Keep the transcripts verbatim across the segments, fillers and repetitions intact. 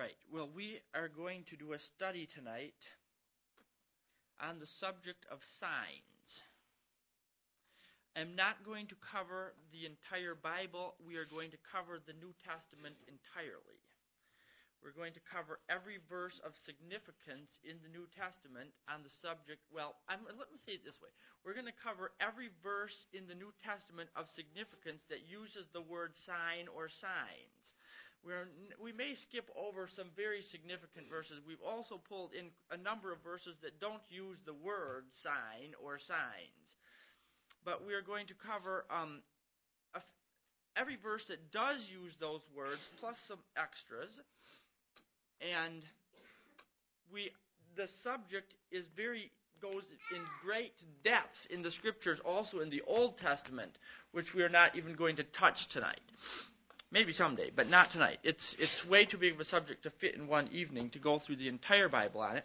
right. Well, we are going to do a study tonight on the subject of signs. I'm not going to cover the entire Bible. We are going to cover the New Testament entirely. We're going to cover every verse of significance in the New Testament on the subject. Well, I'm, let me say it this way. We're going to cover every verse in the New Testament of significance that uses the word sign or signs. We're, we may skip over some very significant verses. We've also pulled in a number of verses that don't use the word sign or signs. But we are going to cover um, a, every verse that does use those words, plus some extras. And we, the subject is very goes in great depth in the Scriptures, also in the Old Testament, which we are not even going to touch tonight. Maybe someday, but not tonight. It's it's way too big of a subject to fit in one evening to go through the entire Bible on it.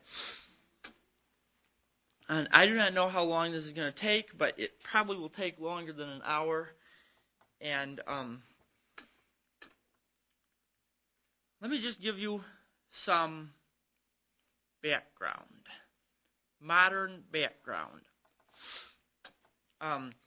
And I do not know how long this is going to take, but it probably will take longer than an hour. And um, let me just give you some background, modern background. Um,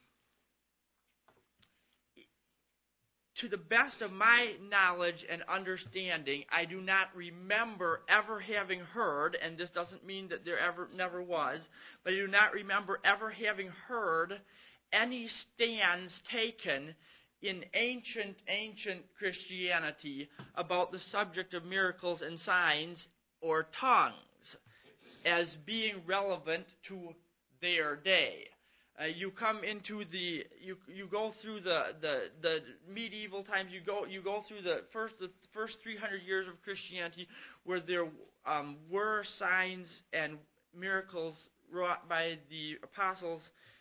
to the best of my knowledge and understanding, I do not remember ever having heard, and this doesn't mean that there ever never was, but I do not remember ever having heard any stands taken in ancient, ancient Christianity about the subject of miracles and signs or tongues as being relevant to their day. Uh, you come into the you you go through the, the, the medieval times. You go you go through the first the first three hundred years of Christianity, where there um, were signs and miracles wrought by the apostles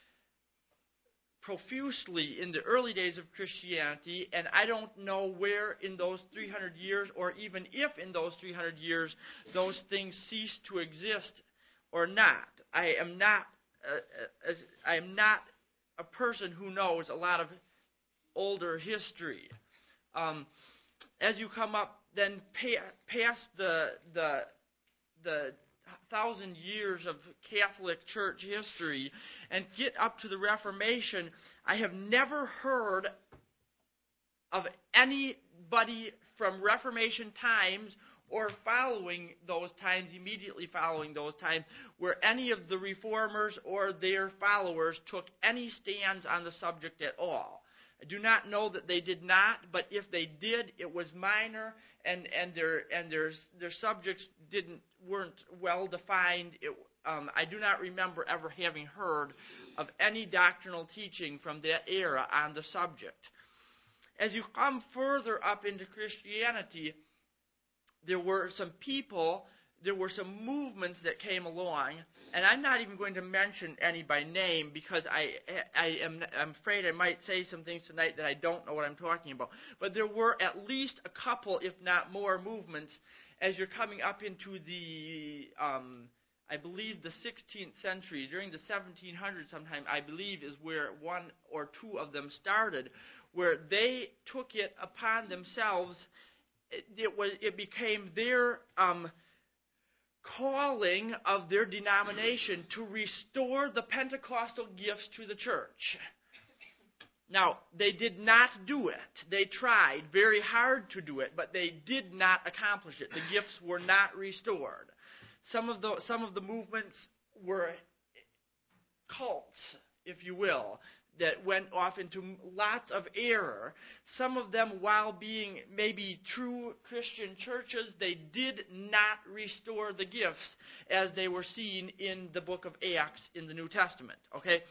profusely in the early days of Christianity, and I don't know where in those three hundred years, or even if in those three hundred years, those things ceased to exist or not. I am not. Uh, I am not a person who knows a lot of older history. Um, as you come up, then pay, past the the the thousand years of Catholic Church history and get up to the Reformation, I have never heard of anybody from Reformation times or following those times, immediately following those times, where any of the reformers or their followers took any stands on the subject at all. I do not know that they did not, but if they did, it was minor, and, and their and their their subjects didn't weren't well defined. It, um, I do not remember ever having heard of any doctrinal teaching from that era on the subject. As you come further up into Christianity, there were some people, there were some movements that came along, and I'm not even going to mention any by name because I, I am I'm afraid I might say some things tonight that I don't know what I'm talking about. But there were at least a couple, if not more, movements as you're coming up into the, um, I believe, the sixteenth century. During the seventeen hundreds sometime, I believe, is where one or two of them started, where they took it upon themselves. It was. It became their um, calling of their denomination to restore the Pentecostal gifts to the church. Now, they did not do it. They tried very hard to do it, but they did not accomplish it. The gifts were not restored. Some of the some of the movements were cults, if you will, that went off into lots of error. Some of them, while being maybe true Christian churches, they did not restore the gifts as they were seen in the book of Acts in the New Testament. Okay?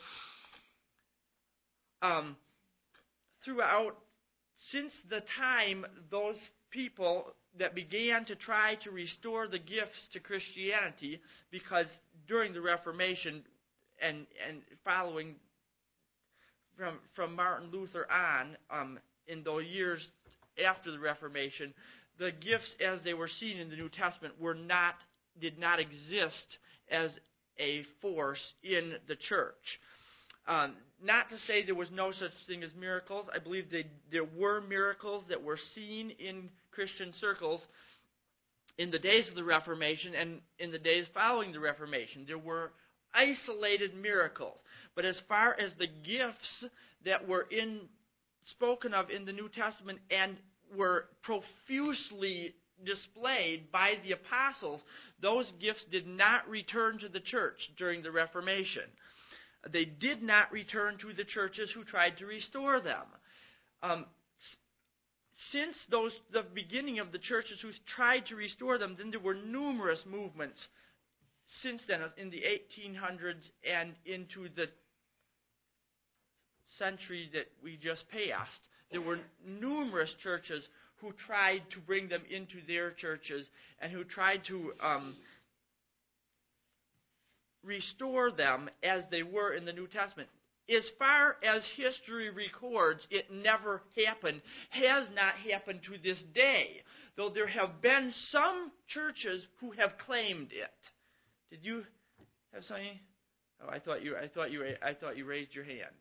Um, throughout, since the time those people that began to try to restore the gifts to Christianity, because during the Reformation and, and following From from Martin Luther on, um, in the years after the Reformation, the gifts as they were seen in the New Testament were not did not exist as a force in the church. Um, not to say there was no such thing as miracles. I believe they, there were miracles that were seen in Christian circles, in the days of the Reformation and in the days following the Reformation, there were isolated miracles. But as far as the gifts that were in spoken of in the New Testament and were profusely displayed by the apostles, those gifts did not return to the church during the Reformation. They did not return to the churches who tried to restore them. Um, since those the beginning of the churches who tried to restore them, then there were numerous movements since then in the eighteen hundreds and into the century that we just passed. There were numerous churches who tried to bring them into their churches and who tried to um, restore them as they were in the New Testament. As far as history records, it never happened, has not happened to this day, though there have been some churches who have claimed it. Did you have something? Oh, I thought you. I thought you. I thought you raised your hand.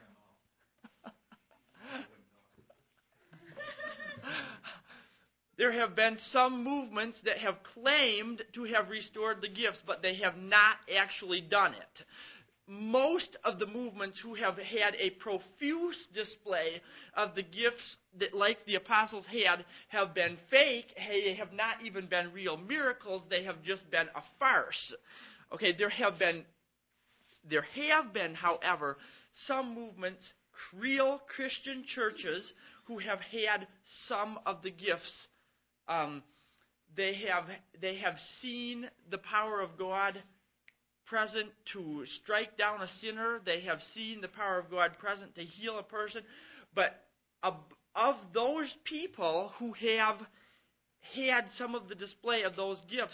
There have been some movements that have claimed to have restored the gifts, but they have not actually done it. Most of the movements who have had a profuse display of the gifts that, like the apostles had, have been fake. They have not even been real miracles. They have just been a farce. Okay, there have been, there have been, however, some movements, real Christian churches, who have had some of the gifts. Um, they have they have seen the power of God present to strike down a sinner. They have seen the power of God present to heal a person. But of, of those people who have had some of the display of those gifts,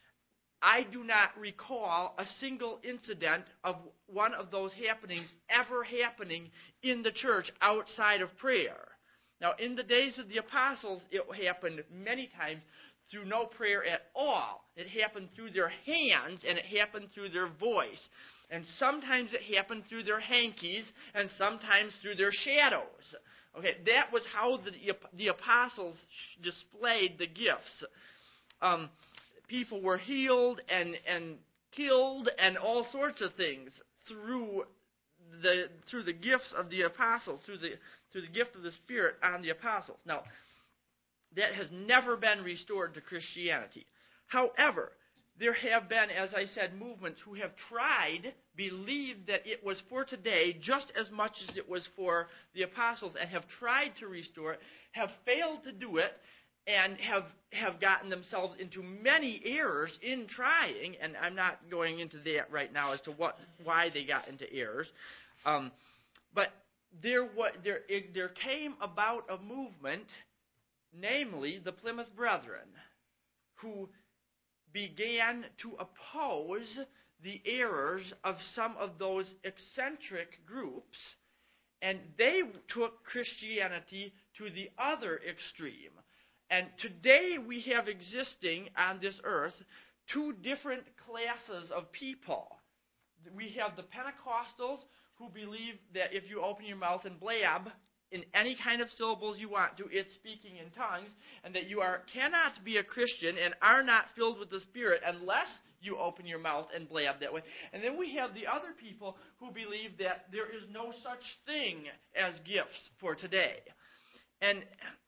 I do not recall a single incident of one of those happenings ever happening in the church outside of prayer. Now, in the days of the apostles, it happened many times through no prayer at all. It happened through their hands, and it happened through their voice. And sometimes it happened through their hankies, and sometimes through their shadows. Okay, that was how the, the apostles displayed the gifts. Um, people were healed and, and killed and all sorts of things through the through the gifts of the apostles, through the through the gift of the Spirit on the apostles. Now, that has never been restored to Christianity. However, there have been, as I said, movements who have tried, believed that it was for today just as much as it was for the apostles, and have tried to restore it, have failed to do it, and have, have gotten themselves into many errors in trying, and I'm not going into that right now as to what why they got into errors. Um, but there, what, there, it, there came about a movement, namely the Plymouth Brethren, who began to oppose the errors of some of those eccentric groups, and they took Christianity to the other extreme. And today we have existing on this earth two different classes of people. We have the Pentecostals, who believe that if you open your mouth and blab in any kind of syllables you want to, it's speaking in tongues, and that you are cannot be a Christian and are not filled with the Spirit unless you open your mouth and blab that way. And then we have the other people who believe that there is no such thing as gifts for today. And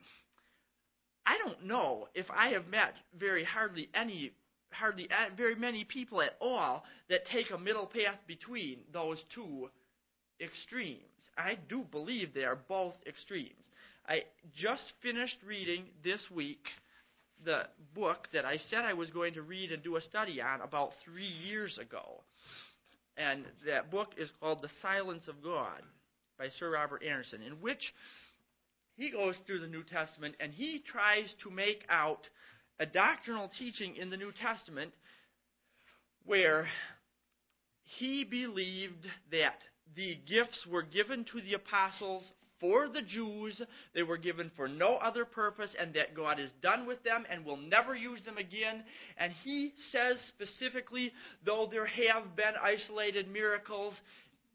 I don't know if I have met very hardly any, hardly very many people at all that take a middle path between those two extremes. I do believe they are both extremes. I just finished reading this week the book that I said I was going to read and do a study on about three years ago. And that book is called The Silence of God by Sir Robert Anderson, in which he goes through the New Testament and he tries to make out a doctrinal teaching in the New Testament where he believed that the gifts were given to the apostles for the Jews. They were given for no other purpose, and that God is done with them and will never use them again. And he says specifically, though there have been isolated miracles,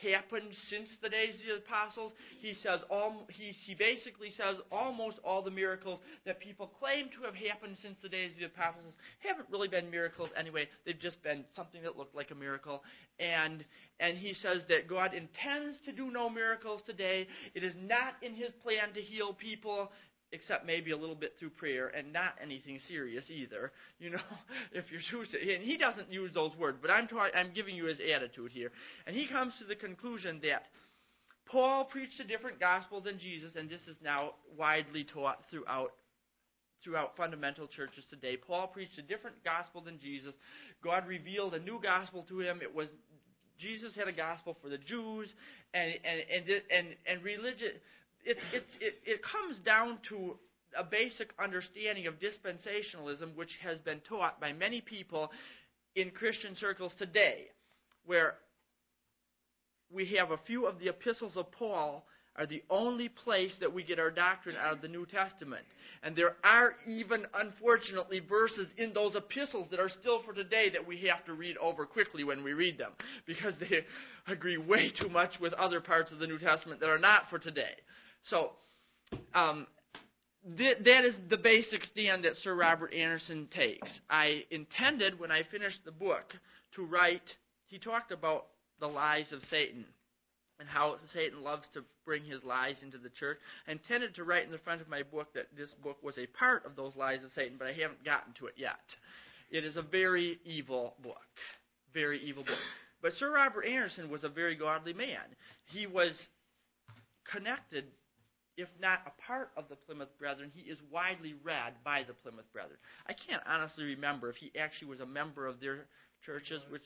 happened since the days of the apostles. He says all, he, he basically says almost all the miracles that people claim to have happened since the days of the apostles haven't really been miracles anyway. They've just been something that looked like a miracle. And and he says that God intends to do no miracles today. It is not in his plan to heal people, except maybe a little bit through prayer, and not anything serious either. You know, if you're too, and he doesn't use those words, but I'm ta- I'm giving you his attitude here. And he comes to the conclusion that Paul preached a different gospel than Jesus, and this is now widely taught throughout throughout fundamental churches today. Paul preached a different gospel than Jesus. God revealed a new gospel to him. It was Jesus had a gospel for the Jews, and and and and, and religion. It's it's it, it comes down to a basic understanding of dispensationalism, which has been taught by many people in Christian circles today, where we have a few of the epistles of Paul are the only place that we get our doctrine out of the New Testament. And there are even, unfortunately, verses in those epistles that are still for today that we have to read over quickly when we read them, because they agree way too much with other parts of the New Testament that are not for today. So, um, th- that is the basic stand that Sir Robert Anderson takes. I intended, when I finished the book, to write, he talked about the lies of Satan and how Satan loves to bring his lies into the church. I intended to write in the front of my book that this book was a part of those lies of Satan, but I haven't gotten to it yet. It is a very evil book. Very evil book. But Sir Robert Anderson was a very godly man. He was connected, if not a part of the Plymouth Brethren. He is widely read by the Plymouth Brethren. I can't honestly remember if he actually was a member of their churches, which...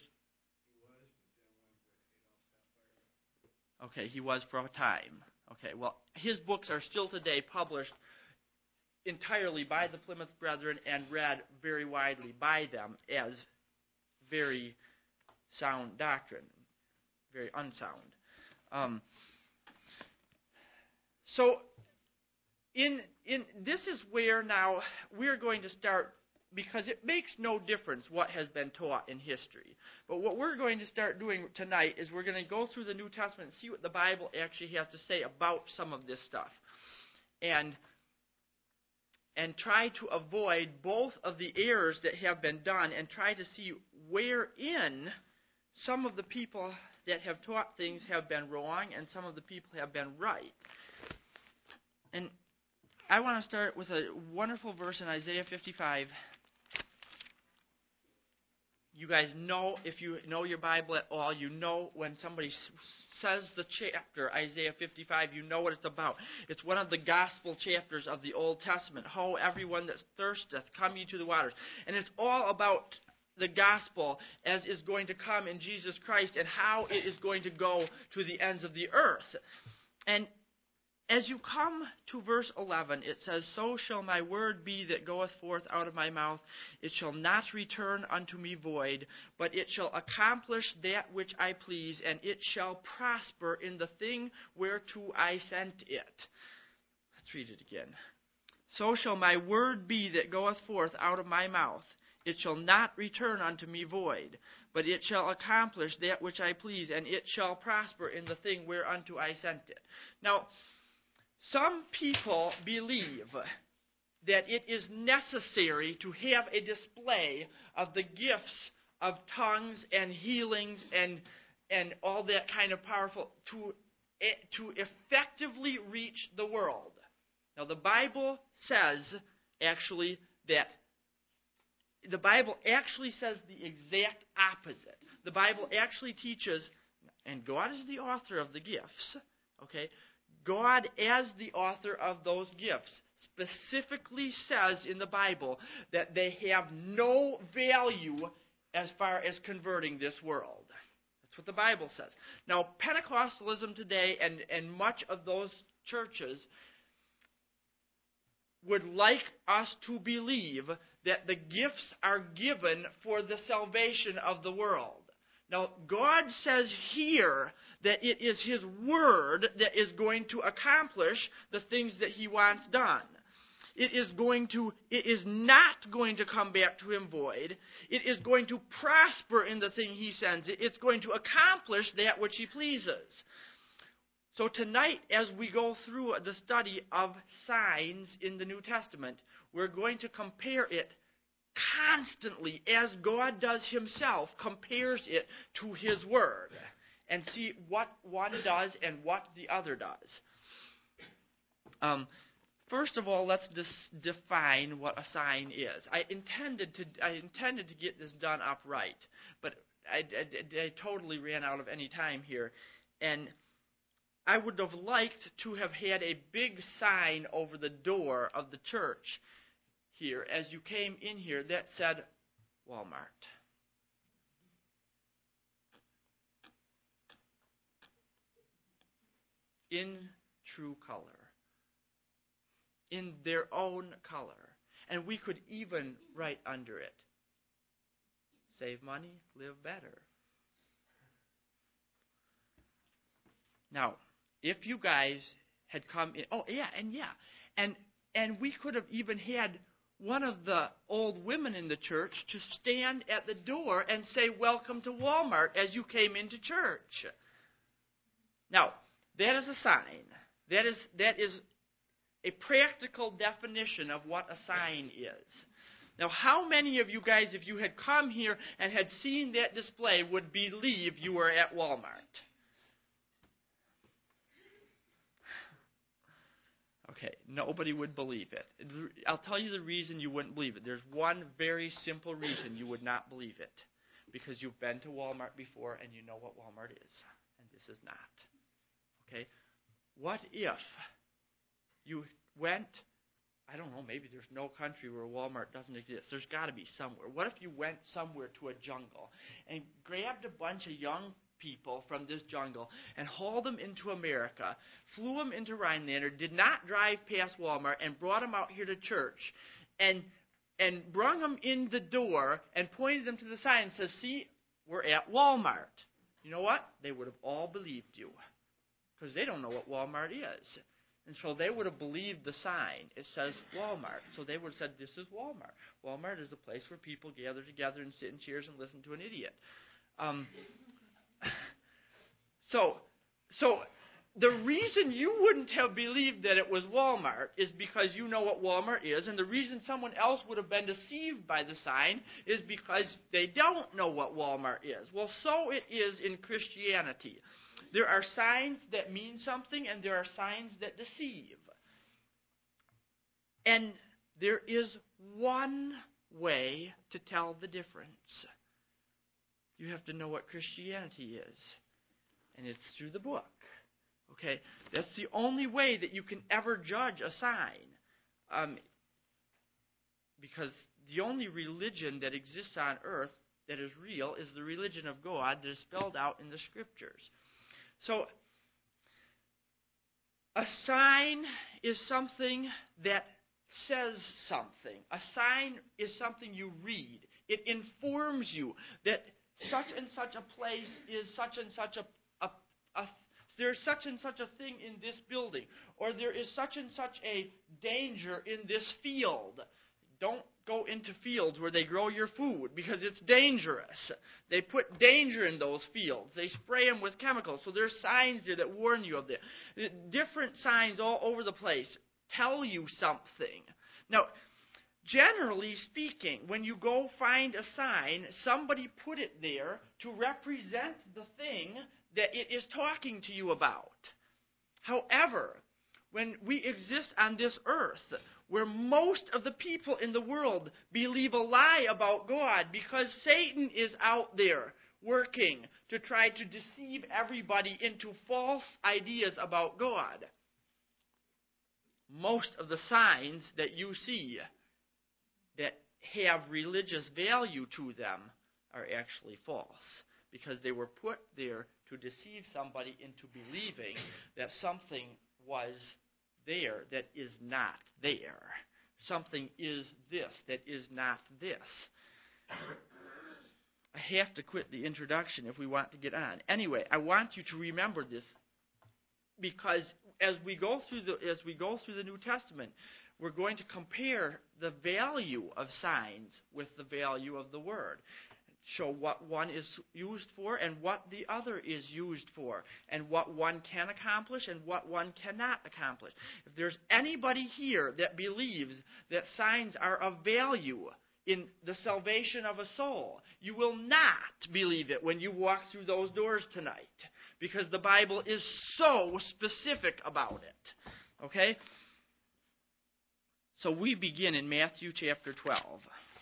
Okay, he was for a time. Okay, well, his books are still today published entirely by the Plymouth Brethren and read very widely by them as very sound doctrine, very unsound. Um, so, in in this is where now we're going to start, because it makes no difference what has been taught in history. But what we're going to start doing tonight is we're going to go through the New Testament and see what the Bible actually has to say about some of this stuff. And, and try to avoid both of the errors that have been done, and try to see wherein some of the people that have taught things have been wrong and some of the people have been right. And I want to start with a wonderful verse in Isaiah fifty-five. You guys know, if you know your Bible at all, you know when somebody says the chapter, Isaiah fifty-five, you know what it's about. It's one of the gospel chapters of the Old Testament. Ho, everyone that thirsteth, come ye to the waters. And it's all about the gospel as is going to come in Jesus Christ and how it is going to go to the ends of the earth. And as you come to verse eleven, it says, So shall my word be that goeth forth out of my mouth. It shall not return unto me void, but it shall accomplish that which I please, and it shall prosper in the thing whereto I sent it. Let's read it again. So shall my word be that goeth forth out of my mouth. It shall not return unto me void, but it shall accomplish that which I please, and it shall prosper in the thing whereunto I sent it. Now, some people believe that it is necessary to have a display of the gifts of tongues and healings and and all that kind of powerful to to effectively reach the world. Now, the Bible says actually that the Bible actually says the exact opposite. The Bible actually teaches, and God is the author of the gifts, okay? God, as the author of those gifts, specifically says in the Bible that they have no value as far as converting this world. That's what the Bible says. Now, Pentecostalism today and, and much of those churches would like us to believe that the gifts are given for the salvation of the world. Now, God says here that it is His Word that is going to accomplish the things that He wants done. It is going to, it is not going to come back to him void. It is going to prosper in the thing he sends it. It's going to accomplish that which he pleases. So tonight, as we go through the study of signs in the New Testament, we're going to compare it constantly, as God does himself, compares it to his word, and see what one does and what the other does. Um, first of all, let's dis- define what a sign is. I intended to I intended to get this done upright, but I, I, I totally ran out of any time here, and I would have liked to have had a big sign over the door of the church here as you came in here that said Walmart. In true color. In their own color. And we could even write under it, save money, live better. Now, if you guys had come in, oh yeah, and yeah, and and we could have even had one of the old women in the church to stand at the door and say, "Welcome to Walmart," as you came into church. Now, that is a sign. That is that is a practical definition of what a sign is. Now, how many of you guys, if you had come here and had seen that display, would believe you were at Walmart? Okay, nobody would believe it. I'll tell you the reason you wouldn't believe it. There's one very simple reason you would not believe it. Because you've been to Walmart before and you know what Walmart is. And this is not. Okay? What if you went, I don't know, maybe there's no country where Walmart doesn't exist. There's got to be somewhere. What if you went somewhere to a jungle and grabbed a bunch of young people from this jungle and hauled them into America, flew them into Rhinelander, did not drive past Walmart, and brought them out here to church, and and brung them in the door and pointed them to the sign and says, "See, we're at Walmart." You know what? They would have all believed you, because they don't know what Walmart is. And so they would have believed the sign. It says Walmart. So they would have said, "This is Walmart. Walmart is a place where people gather together and sit in chairs and listen to an idiot." Um, so, so the reason you wouldn't have believed that it was Walmart is because you know what Walmart is, and the reason someone else would have been deceived by the sign is because they don't know what Walmart is. Well, so it is in Christianity. There are signs that mean something, and there are signs that deceive. And there is one way to tell the difference. You have to know what Christianity is. And it's through the book. Okay? That's the only way that you can ever judge a sign. Um, because the only religion that exists on earth that is real is the religion of God that is spelled out in the Scriptures. So, a sign is something that says something. A sign is something you read. It informs you that such and such a place is such and such a, a, a there's such and such a thing in this building, or there is such and such a danger in this field. Don't go into fields where they grow your food because it's dangerous. They put danger in those fields. They spray them with chemicals. So there's signs there that warn you of that. Different signs all over the place tell you something. Now, generally speaking, when you go find a sign, somebody put it there to represent the thing that it is talking to you about. However, when we exist on this earth, where most of the people in the world believe a lie about God because Satan is out there working to try to deceive everybody into false ideas about God, most of the signs that you see that have religious value to them are actually false, because they were put there to deceive somebody into believing that something was there that is not there. Something is this that is not this. I have to quit the introduction if we want to get on. Anyway, I want you to remember this, because as we go through the as we go through the New Testament, we're going to compare the value of signs with the value of the Word. Show what one is used for and what the other is used for, and what one can accomplish and what one cannot accomplish. If there's anybody here that believes that signs are of value in the salvation of a soul, you will not believe it when you walk through those doors tonight, because the Bible is so specific about it. Okay? So we begin in Matthew chapter twelve.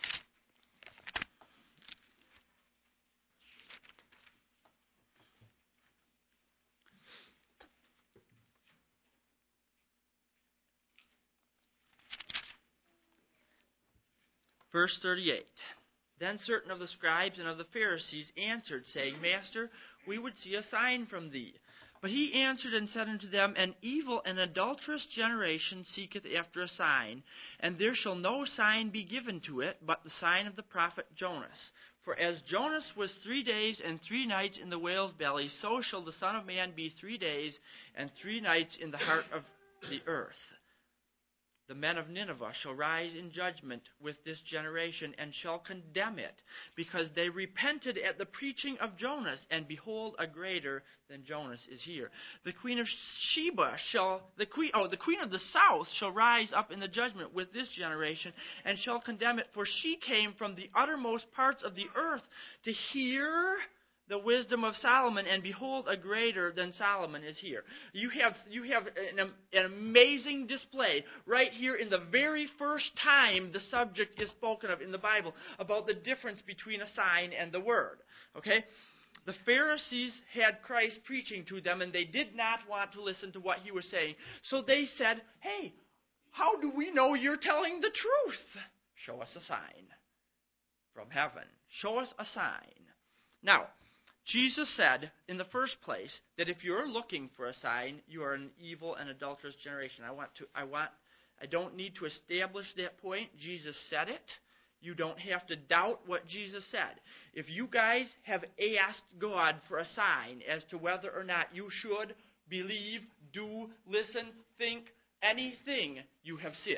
Verse thirty-eight. Then certain of the scribes and of the Pharisees answered, saying, Master, we would see a sign from thee. But he answered and said unto them, An evil and adulterous generation seeketh after a sign, and there shall no sign be given to it, but the sign of the prophet Jonas. For as Jonas was three days and three nights in the whale's belly, so shall the Son of Man be three days and three nights in the heart of the earth. The men of Nineveh shall rise in judgment with this generation, and shall condemn it, because they repented at the preaching of Jonas, and behold, a greater than Jonas is here. The queen of Sheba shall, the queen, oh, the queen of the south shall rise up in the judgment with this generation, and shall condemn it, for she came from the uttermost parts of the earth to hear the wisdom of Solomon, and behold, a greater than Solomon is here. You have you have an, an amazing display right here in the very first time the subject is spoken of in the Bible about the difference between a sign and the Word. Okay? The Pharisees had Christ preaching to them, and they did not want to listen to what he was saying. So they said, hey, how do we know you're telling the truth? Show us a sign from heaven. Show us a sign. Now, Jesus said, in the first place, that if you're looking for a sign, you are an evil and adulterous generation. I want to, I want, I don't need to establish that point. Jesus said it. You don't have to doubt what Jesus said. If you guys have asked God for a sign as to whether or not you should believe, do, listen, think, anything, you have sinned.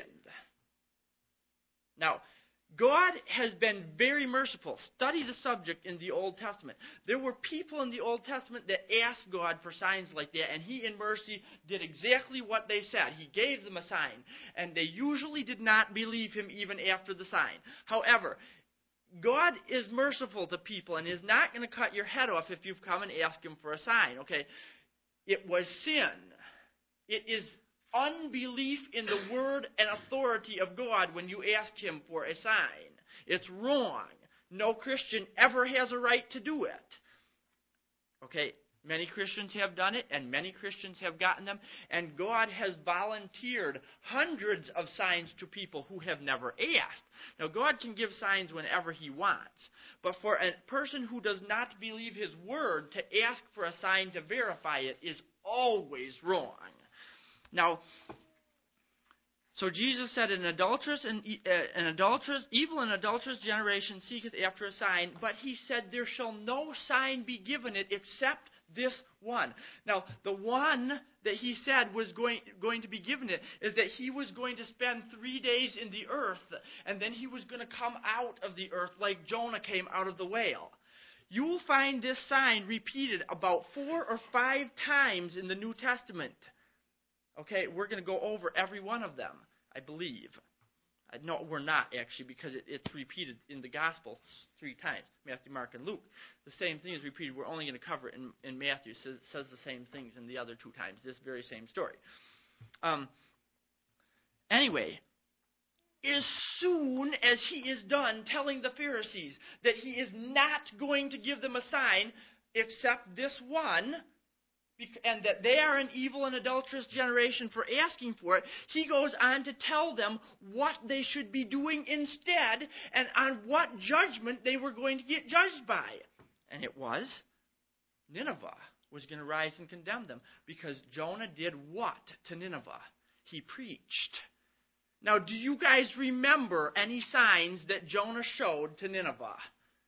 Now, God has been very merciful. Study the subject in the Old Testament. There were people in the Old Testament that asked God for signs like that, and he in mercy did exactly what they said. He gave them a sign, and they usually did not believe him even after the sign. However, God is merciful to people and is not going to cut your head off if you've come and asked him for a sign. Okay, it was sin. It is unbelief in the word and authority of God when you ask him for a sign. It's wrong. No Christian ever has a right to do it. Okay, many Christians have done it, and many Christians have gotten them, and God has volunteered hundreds of signs to people who have never asked. Now, God can give signs whenever he wants, but for a person who does not believe his word to ask for a sign to verify it is always wrong. Now, so Jesus said, an adulterous and uh, an adulterous, evil and adulterous generation seeketh after a sign, but he said, there shall no sign be given it except this one. Now, the one that he said was going, going to be given it is that he was going to spend three days in the earth, and then he was going to come out of the earth like Jonah came out of the whale. You will find this sign repeated about four or five times in the New Testament. Okay, we're going to go over every one of them, I believe. I, no, we're not, actually, because it, it's repeated in the Gospels three times, Matthew, Mark, and Luke. The same thing is repeated. We're only going to cover it in, in Matthew. It says, says the same things in the other two times, this very same story. Um, anyway, as soon as he is done telling the Pharisees that he is not going to give them a sign except this one, and that they are an evil and adulterous generation for asking for it, he goes on to tell them what they should be doing instead and on what judgment they were going to get judged by. And it was Nineveh was going to rise and condemn them, because Jonah did what to Nineveh? He preached. Now, do you guys remember any signs that Jonah showed to Nineveh?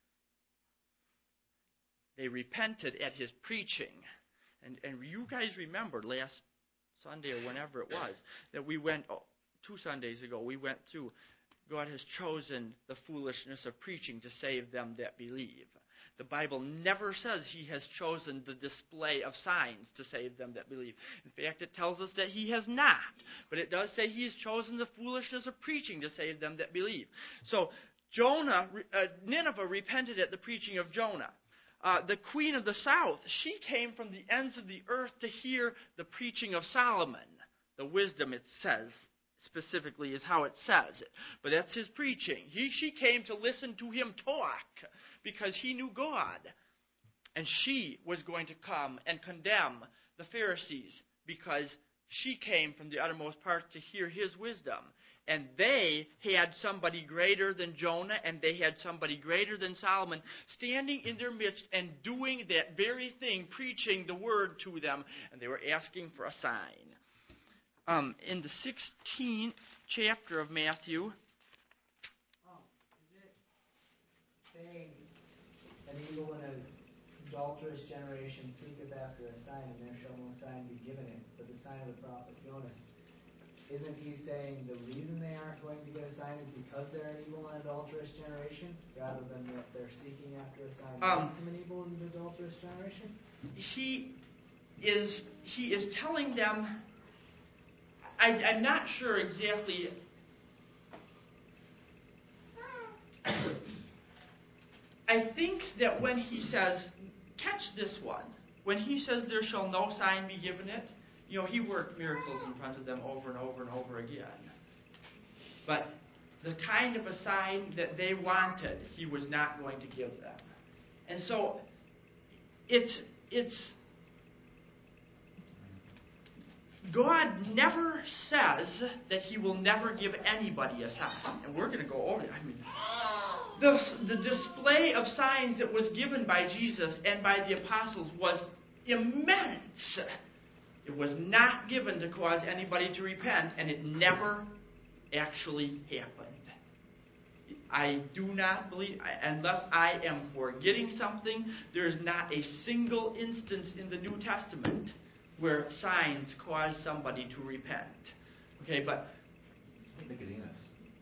They repented at his preaching. And, and you guys remember last Sunday or whenever it was that we went two Sundays ago, we went through, God has chosen the foolishness of preaching to save them that believe. The Bible never says He has chosen the display of signs to save them that believe. In fact, it tells us that He has not. But it does say He has chosen the foolishness of preaching to save them that believe. So Jonah, uh, Nineveh repented at the preaching of Jonah. Uh, the queen of the south, she came from the ends of the earth to hear the preaching of Solomon. The wisdom, it says, specifically is how it says it. But that's his preaching. He, she came to listen to him talk because he knew God. And she was going to come and condemn the Pharisees because she came from the uttermost parts to hear his wisdom. And they had somebody greater than Jonah, and they had somebody greater than Solomon standing in their midst and doing that very thing, preaching the word to them. And they were asking for a sign. Um, in the sixteenth chapter of Matthew. Oh, is it saying an evil and an adulterous generation seeketh after a sign, and there shall no sign be given it, but the sign of the prophet Jonas? Isn't he saying the reason they aren't going to get a sign is because they're an evil and adulterous generation, rather than that they're seeking after a sign um, from an evil and adulterous generation? He is he is telling them. I, I'm not sure exactly. I think that when he says, catch this one, when he says there shall no sign be given it, you know, he worked miracles in front of them over and over and over again. But the kind of a sign that they wanted, he was not going to give them. And so it's it's God never says that He will never give anybody a sign. And we're going to go over it. I mean, the, the display of signs that was given by Jesus and by the apostles was immense. It was not given to cause anybody to repent, and it never actually happened. I do not believe, unless I am forgetting something, there is not a single instance in the New Testament where signs cause somebody to repent. Okay, but Nicodemus.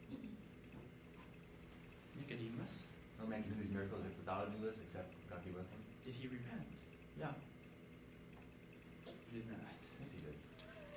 Nicodemus? No man can do these miracles without a Lewis except God be with him. Did he repent? Yeah. He did not. Yes, he did.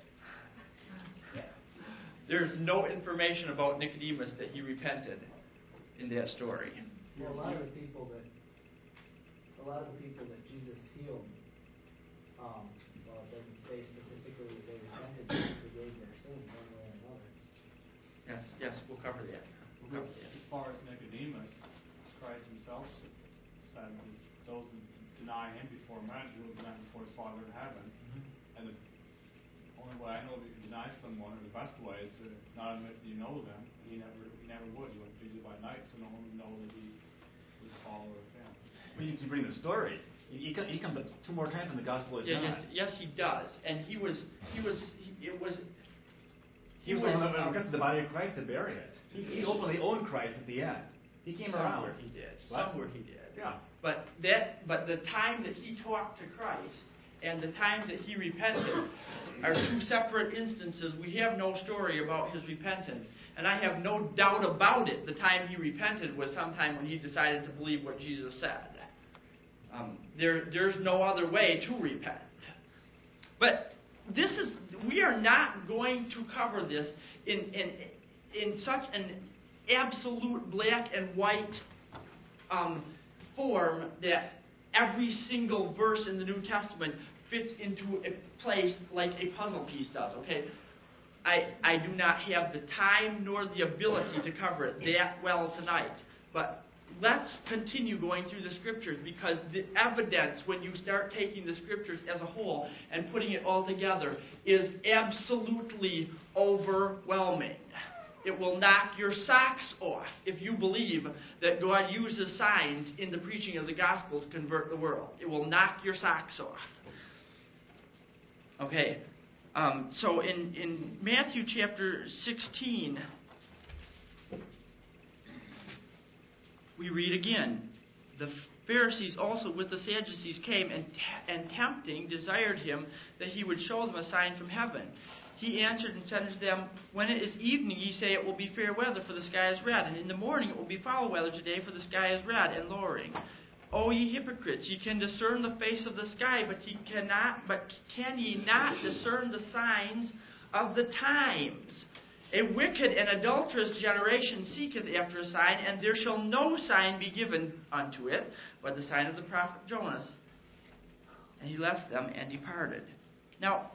There's no information about Nicodemus that he repented in that story. Well, a lot of the people that a lot of the people that Jesus healed, um, well, it doesn't say specifically that they repented, they forgave their sins one way or another. Yes, yes, we'll cover that. We'll cover that. As far as Nicodemus, Christ himself said that those who deny him before men, he will deny before his Father in heaven. Mm-hmm. And the only way I know that you can deny someone, or the best way, is to not admit that you know them. And he never, he never would. He went usually by night, so no one would know that he was a follower of him. Well, you, you bring the story. He, he comes up two more times in the Gospel of Yeah, John. yes, yes, he does. And he was, he was, he, it was. He, he was, was the one that got to the body of Christ to bury it. He, he openly owned Christ at the end. He came around. Somewhere he did. What? Somewhere he did. Yeah. But that, but the time that he talked to Christ and the time that he repented are two separate instances. We have no story about his repentance. And I have no doubt about it. The time he repented was sometime when he decided to believe what Jesus said. Um, there, there's no other way to repent. But this is, we are not going to cover this in, in, in such an absolute black and white um, form that every single verse in the New Testament fits into a place like a puzzle piece does, okay? I, I do not have the time nor the ability to cover it that well tonight. But let's continue going through the Scriptures, because the evidence, when you start taking the Scriptures as a whole and putting it all together, is absolutely overwhelming. It will knock your socks off if you believe that God uses signs in the preaching of the gospel to convert the world. It will knock your socks off. Okay, um, so in, in Matthew chapter sixteen, we read again, the Pharisees also with the Sadducees came and, and tempting desired him that he would show them a sign from heaven. He answered and said unto them, When it is evening, ye say it will be fair weather, for the sky is red. And in the morning it will be foul weather today, for the sky is red and lowering. O ye hypocrites, ye can discern the face of the sky, but ye cannot, but can ye not discern the signs of the times? A wicked and adulterous generation seeketh after a sign, and there shall no sign be given unto it, but the sign of the prophet Jonas. And he left them and departed. Now,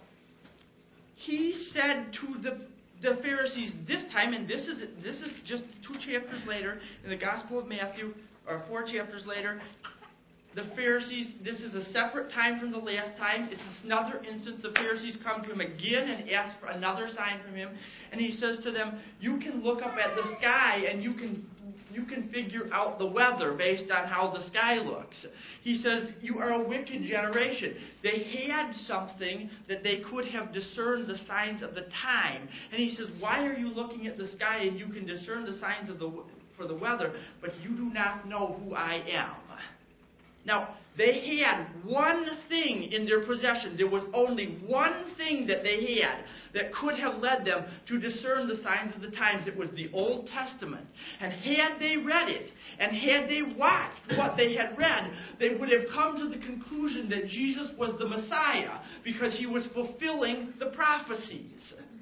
he said to the, the Pharisees this time, and this is this is just two chapters later in the Gospel of Matthew, or four chapters later, the Pharisees, this is a separate time from the last time. It's another instance. The Pharisees come to him again and ask for another sign from him. And he says to them, you can look up at the sky and you can you can figure out the weather based on how the sky looks. He says, you are a wicked generation. They had something that they could have discerned the signs of the time. And he says, why are you looking at the sky and you can discern the signs of the for the weather, but you do not know who I am? Now, they had one thing in their possession. There was only one thing that they had that could have led them to discern the signs of the times. It was the Old Testament. And had they read it, and had they watched what they had read, they would have come to the conclusion that Jesus was the Messiah because he was fulfilling the prophecies.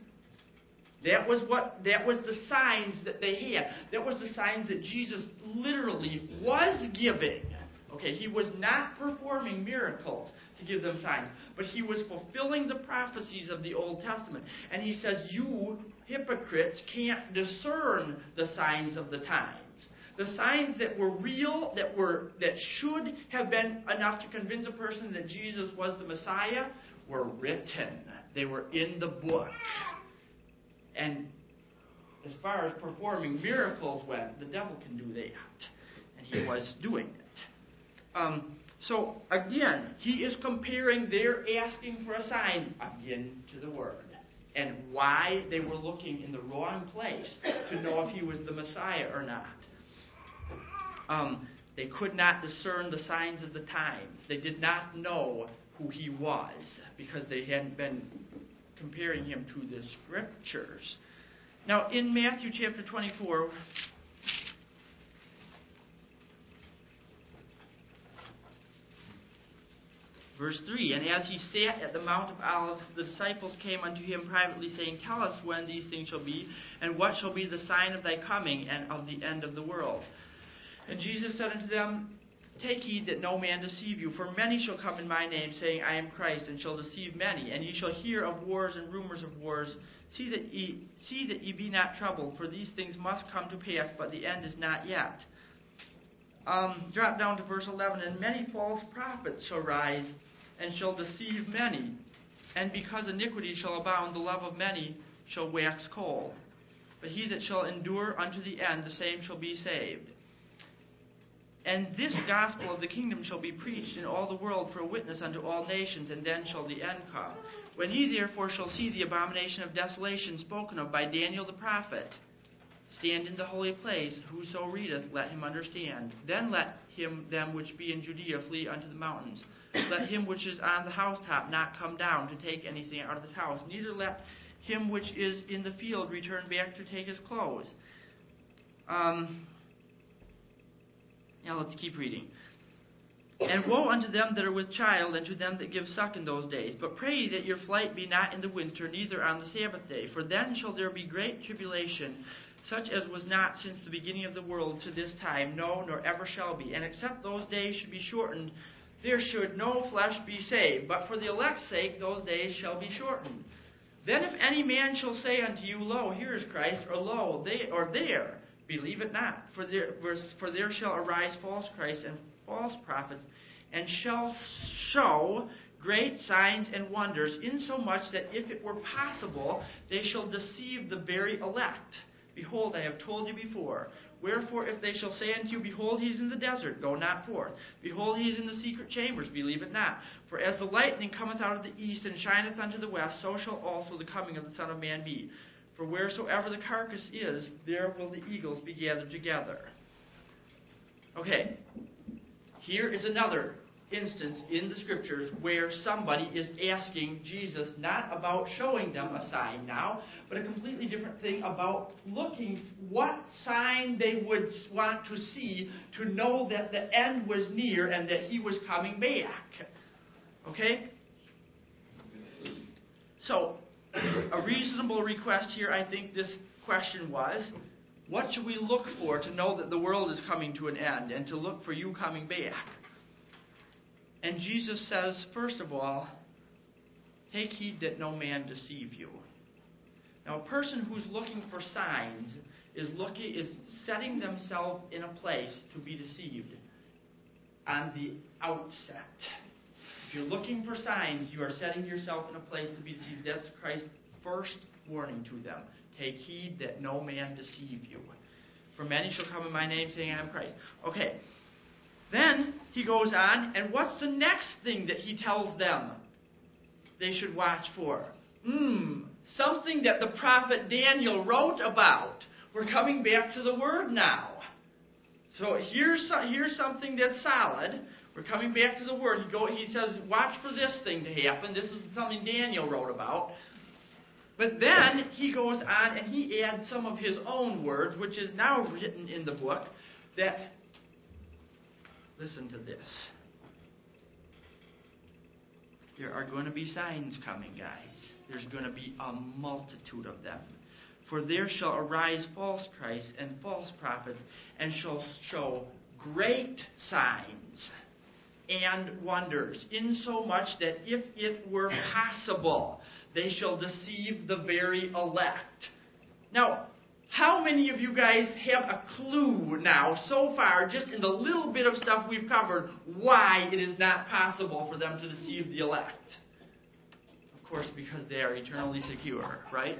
That was what that was the signs that they had. That was the signs that Jesus literally was giving. Okay, he was not performing miracles to give them signs, but he was fulfilling the prophecies of the Old Testament. And he says, you hypocrites can't discern the signs of the times. The signs that were real, that were that should have been enough to convince a person that Jesus was the Messiah, were written. They were in the book. And as far as performing miracles went, the devil can do that. And he was doing it. Um, so, again, he is comparing their asking for a sign again to the Word. And why they were looking in the wrong place to know if he was the Messiah or not. Um, they could not discern the signs of the times. They did not know who he was because they hadn't been comparing him to the Scriptures. Now, in Matthew chapter twenty-four... Verse three, and as he sat at the Mount of Olives, the disciples came unto him privately, saying, Tell us when these things shall be, and what shall be the sign of thy coming, and of the end of the world. And Jesus said unto them, Take heed that no man deceive you, for many shall come in my name, saying, I am Christ, and shall deceive many. And ye shall hear of wars and rumors of wars. See that ye, see that ye be not troubled, for these things must come to pass, but the end is not yet. Um, drop down to verse eleven, and many false prophets shall rise, and shall deceive many. And because iniquity shall abound, the love of many shall wax cold. But he that shall endure unto the end, the same shall be saved. And this gospel of the kingdom shall be preached in all the world for a witness unto all nations, and then shall the end come. When ye therefore shall see the abomination of desolation spoken of by Daniel the prophet, stand in the holy place, whoso readeth, let him understand. Then let him them which be in Judea flee unto the mountains. Let him which is on the housetop not come down to take anything out of his house, neither let him which is in the field return back to take his clothes. Um, now let's keep reading. And woe unto them that are with child, and to them that give suck in those days. But pray ye that your flight be not in the winter, neither on the Sabbath day. For then shall there be great tribulation, such as was not since the beginning of the world to this time, no, nor ever shall be. And except those days should be shortened, there should no flesh be saved. But for the elect's sake those days shall be shortened. Then if any man shall say unto you, Lo, here is Christ, or Lo, they, or there, believe it not. For there, for there shall arise false Christs and false prophets, and shall show great signs and wonders, insomuch that if it were possible, they shall deceive the very elect. Behold, I have told you before. Wherefore, if they shall say unto you, Behold, he is in the desert, go not forth. Behold, he is in the secret chambers, believe it not. For as the lightning cometh out of the east, and shineth unto the west, so shall also the coming of the Son of Man be. For wheresoever the carcass is, there will the eagles be gathered together. Okay, here is another instance in the Scriptures where somebody is asking Jesus not about showing them a sign now, but a completely different thing about looking what sign they would want to see to know that the end was near and that he was coming back. Okay? So, a reasonable request here, I think this question was, what should we look for to know that the world is coming to an end and to look for you coming back? And Jesus says, first of all, take heed that no man deceive you. Now, a person who's looking for signs is looking is setting themselves in a place to be deceived on the outset. If you're looking for signs, you are setting yourself in a place to be deceived. That's Christ's first warning to them. Take heed that no man deceive you. For many shall come in my name, saying, I am Christ. Okay. Then he goes on, and what's the next thing that he tells them they should watch for? Hmm, something that the prophet Daniel wrote about. We're coming back to the Word now. So here's, here's something that's solid. We're coming back to the Word. He, go, he says, watch for this thing to happen. This is something Daniel wrote about. But then he goes on and he adds some of his own words, which is now written in the book, that, listen to this. There are going to be signs coming, guys. There's going to be a multitude of them. For there shall arise false Christs and false prophets, and shall show great signs and wonders, insomuch that if it were possible, they shall deceive the very elect. Now, how many of you guys have a clue now, so far, just in the little bit of stuff we've covered, why it is not possible for them to deceive the elect? Of course, because they are eternally secure, right?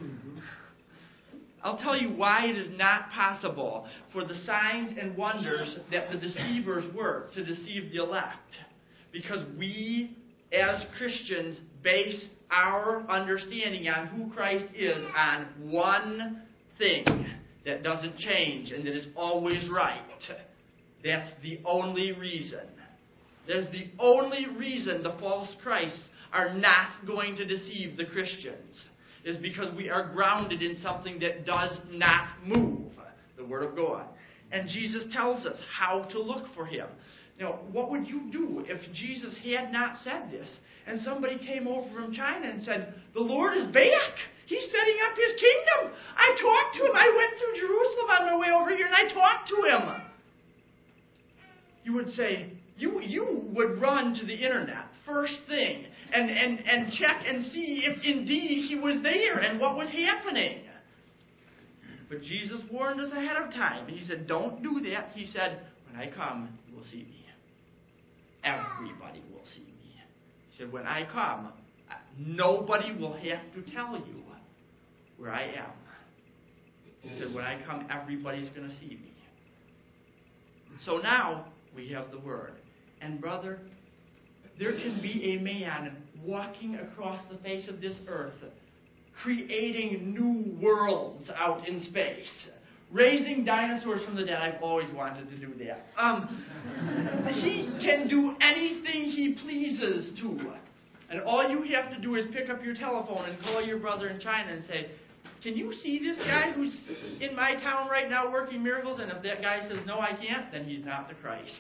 I'll tell you why it is not possible for the signs and wonders that the deceivers work to deceive the elect. Because we, as Christians, base our understanding on who Christ is on one thing that doesn't change and that is always right. That's the only reason. That's the only reason the false Christs are not going to deceive the Christians, is because we are grounded in something that does not move, the Word of God. And Jesus tells us how to look for Him. Now, what would you do if Jesus had not said this, and somebody came over from China and said, the Lord is back. He's setting up His kingdom. I talked to Him. I went through Jerusalem on my way over here, and I talked to Him. You would say, you, you would run to the internet first thing and, and, and check and see if indeed He was there and what was happening. But Jesus warned us ahead of time. He said, don't do that. He said, when I come, you will see me. Everybody will see me. He said, when I come, nobody will have to tell you where I am. He said, when I come, everybody's going to see me. So now we have the Word. And brother, there can be a man walking across the face of this earth, creating new worlds out in space, raising dinosaurs from the dead. I've always wanted to do that. Um, he can do anything he pleases to. And all you have to do is pick up your telephone and call your brother in China and say, can you see this guy who's in my town right now working miracles? And if that guy says, no, I can't, then he's not the Christ.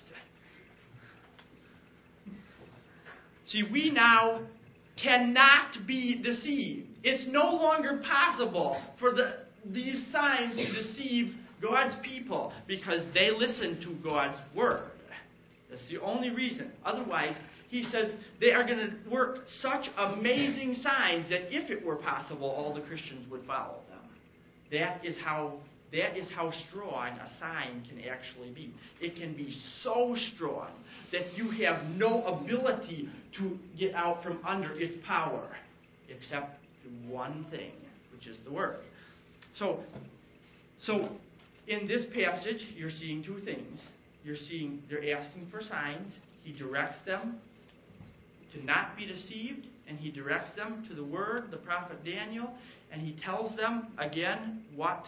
See, we now cannot be deceived. It's no longer possible for the these signs to deceive God's people because they listen to God's Word. That's the only reason. Otherwise, He says they are going to work such amazing signs that if it were possible, all the Christians would follow them. That is how that is how strong a sign can actually be. It can be so strong that you have no ability to get out from under its power, except through one thing, which is the Word. So, so in this passage, you're seeing two things. You're seeing they're asking for signs. He directs them to not be deceived, and He directs them to the Word, the prophet Daniel, and He tells them, again, what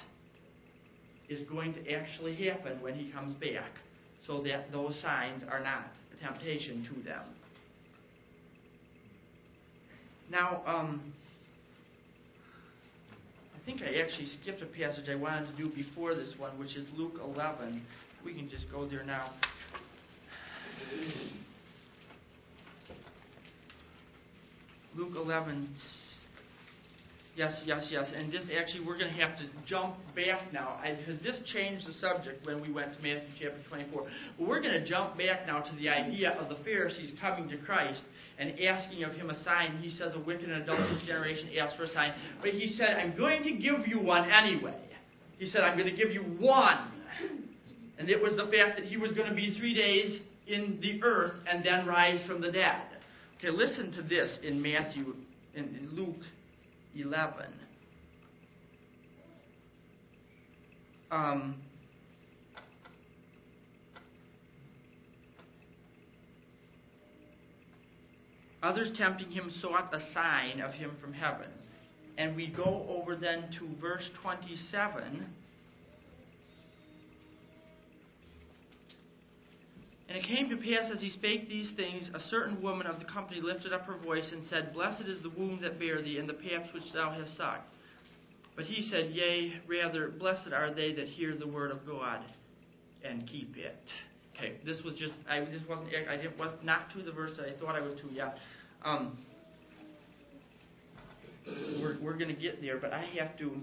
is going to actually happen when He comes back, so that those signs are not temptation to them. Now, um, I think I actually skipped a passage I wanted to do before this one, which is Luke eleven. We can just go there now. Luke eleven. Yes, yes, yes. And this actually, we're going to have to jump back now, because this changed the subject when we went to Matthew chapter twenty-four. But we're going to jump back now to the idea of the Pharisees coming to Christ and asking of him a sign. He says, a wicked and adulterous generation asks for a sign. But he said, I'm going to give you one anyway. He said, I'm going to give you one. And it was the fact that he was going to be three days in the earth and then rise from the dead. Okay, listen to this in Matthew, in, in Luke eleven. Um, Others tempting him sought a sign of him from heaven. And we go over then to verse twenty-seven. And it came to pass, as he spake these things, a certain woman of the company lifted up her voice and said, Blessed is the womb that bare thee, and the paps which thou hast sucked. But he said, Yea, rather, blessed are they that hear the word of God and keep it. Okay, this was just, I this wasn't, I didn't, was not to the verse that I thought I was to yet. Um, we're we're going to get there, but I have to,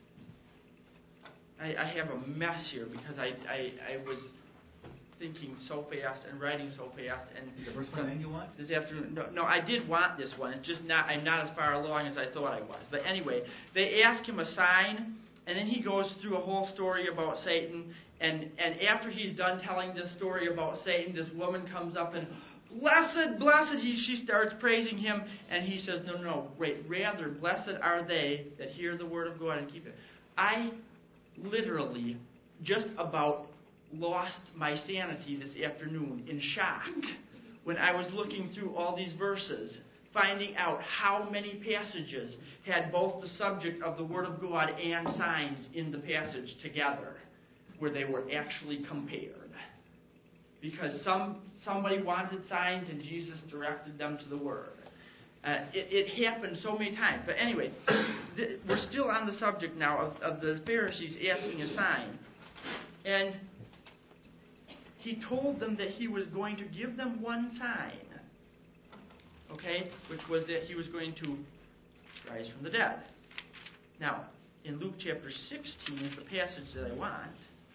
I, I have a mess here because I, I, I was thinking so fast and writing so fast. And the first one then you want? This afternoon. No, no, I did want this one. It's just not, I'm not as far along as I thought I was. But anyway, they ask him a sign, and then he goes through a whole story about Satan. And, and after he's done telling this story about Satan, this woman comes up and, blessed, blessed, he, she starts praising him. And he says, no, no, wait, rather, blessed are they that hear the word of God and keep it. I literally just about lost my sanity this afternoon in shock when I was looking through all these verses, finding out how many passages had both the subject of the Word of God and signs in the passage together, where they were actually compared. Because some somebody wanted signs and Jesus directed them to the Word. Uh, it, it happened so many times. But anyway, th- we're still on the subject now of, of the Pharisees asking a sign. And he told them that he was going to give them one sign, okay, which was that he was going to rise from the dead. Now, in Luke chapter sixteen is the passage that I want.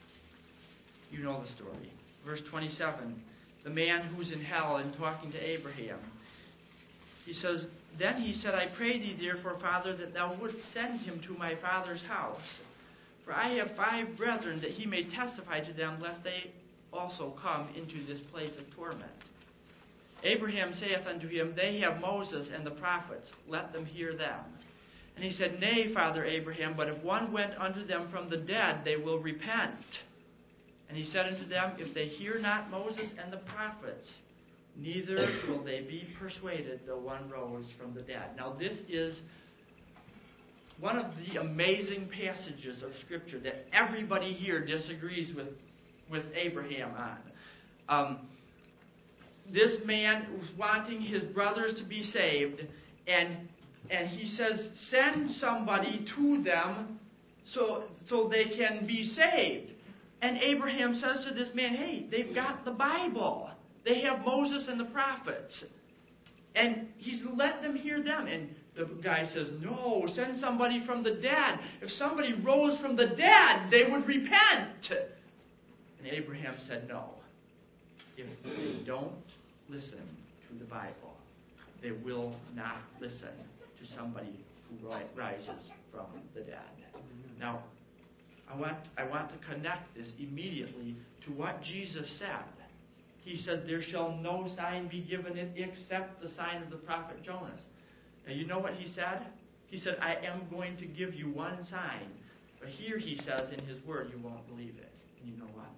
You know the story. Verse twenty-seven, the man who's in hell and talking to Abraham. He says, Then he said, I pray thee therefore, Father, that thou wouldst send him to my father's house. For I have five brethren, that he may testify to them, lest they also come into this place of torment. Abraham saith unto him, They have Moses and the prophets, let them hear them. And he said, Nay, Father Abraham, but if one went unto them from the dead, they will repent. And he said unto them, If they hear not Moses and the prophets, neither will they be persuaded, though one rose from the dead. Now this is one of the amazing passages of Scripture that everybody here disagrees with with Abraham on. Um, this man was wanting his brothers to be saved, and and he says, send somebody to them so so they can be saved. And Abraham says to this man, hey, they've got the Bible. They have Moses and the prophets. And he's let them hear them. And the guy says, no, send somebody from the dead. If somebody rose from the dead, they would repent. And Abraham said, no. If they don't listen to the Bible, they will not listen to somebody who rises from the dead. Now, I want, I want to connect this immediately to what Jesus said. He said, there shall no sign be given it except the sign of the prophet Jonas. Now, you know what he said? He said, I am going to give you one sign. But here he says in his word, you won't believe it. And you know what?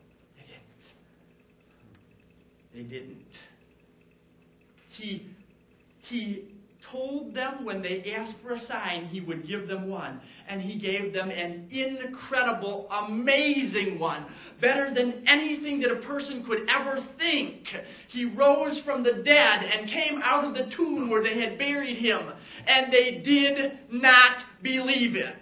They didn't. They didn't. He, he told them when they asked for a sign, he would give them one. And he gave them an incredible, amazing one. Better than anything that a person could ever think. He rose from the dead and came out of the tomb where they had buried him. And they did not believe it.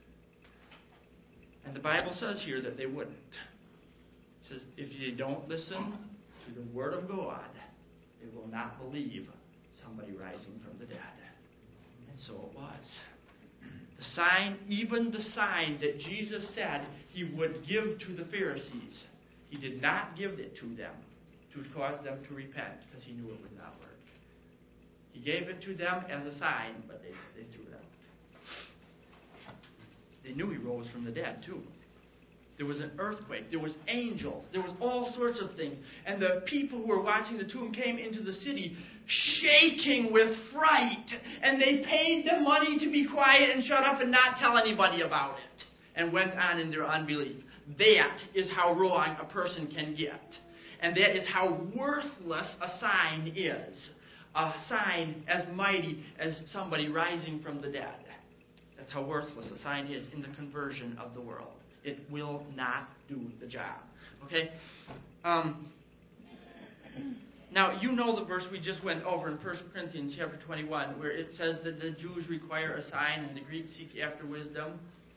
And the Bible says here that they wouldn't. It says, if you don't listen to the Word of God, they will not believe somebody rising from the dead. And so it was. The sign, even the sign that Jesus said he would give to the Pharisees, he did not give it to them to cause them to repent, because he knew it would not work. He gave it to them as a sign, but they, they threw it out. They knew he rose from the dead, too. There was an earthquake. There was angels. There was all sorts of things. And the people who were watching the tomb came into the city shaking with fright. And they paid the money to be quiet and shut up and not tell anybody about it. And went on in their unbelief. That is how wrong a person can get. And that is how worthless a sign is. A sign as mighty as somebody rising from the dead. That's how worthless a sign is in the conversion of the world. It will not do the job. Okay? Um, now, you know the verse we just went over in First Corinthians chapter twenty-one, where it says that the Jews require a sign and the Greeks seek after wisdom.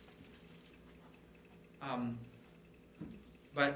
Um, but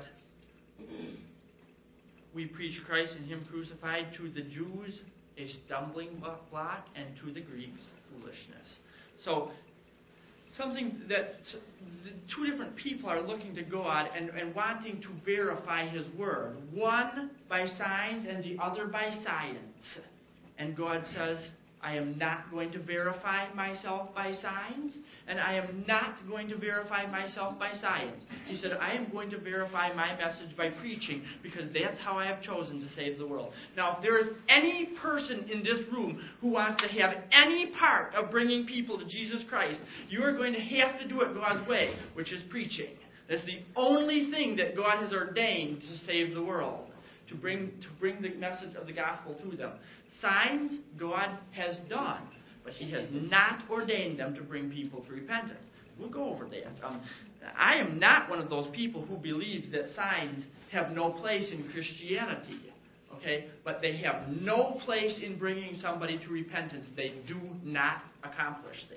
we preach Christ and Him crucified, to the Jews a stumbling block, and to the Greeks foolishness. So, something that two different people are looking to God and, and wanting to verify His Word. One by signs and the other by science. And God says, I am not going to verify myself by signs, and I am not going to verify myself by science. He said, I am going to verify my message by preaching, because that's how I have chosen to save the world. Now, if there is any person in this room who wants to have any part of bringing people to Jesus Christ, you are going to have to do it God's way, which is preaching. That's the only thing that God has ordained to save the world, to bring, to bring the message of the gospel to them. Signs God has done, but He has not ordained them to bring people to repentance. We'll go over that. Um, I am not one of those people who believes that signs have no place in Christianity. Okay? But they have no place in bringing somebody to repentance. They do not accomplish that.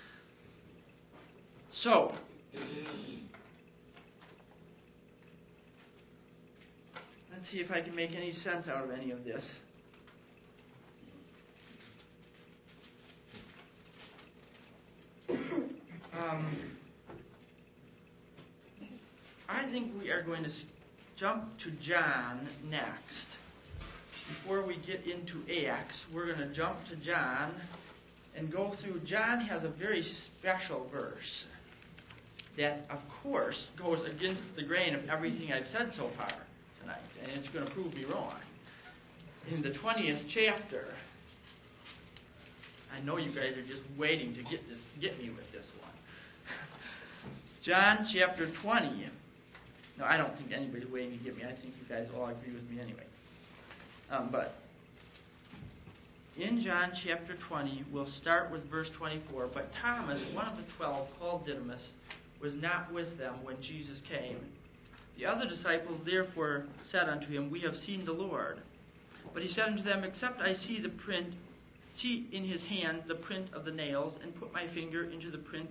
So, let's see if I can make any sense out of any of this. Um, I think we are going to jump to John next. Before we get into Acts, we're going to jump to John and go through. John has a very special verse that, of course, goes against the grain of everything I've said so far tonight, and it's going to prove me wrong. In the twentieth chapter, I know you guys are just waiting to get this, get me with this one. John chapter twenty. No, I don't think anybody's waiting to get me. I think you guys all agree with me anyway. Um, but in John chapter twenty, we'll start with verse twenty-four. But Thomas, one of the twelve, called Didymus, was not with them when Jesus came. The other disciples therefore said unto him, We have seen the Lord. But he said unto them, Except I see the print, see in his hand the print of the nails, and put my finger into the print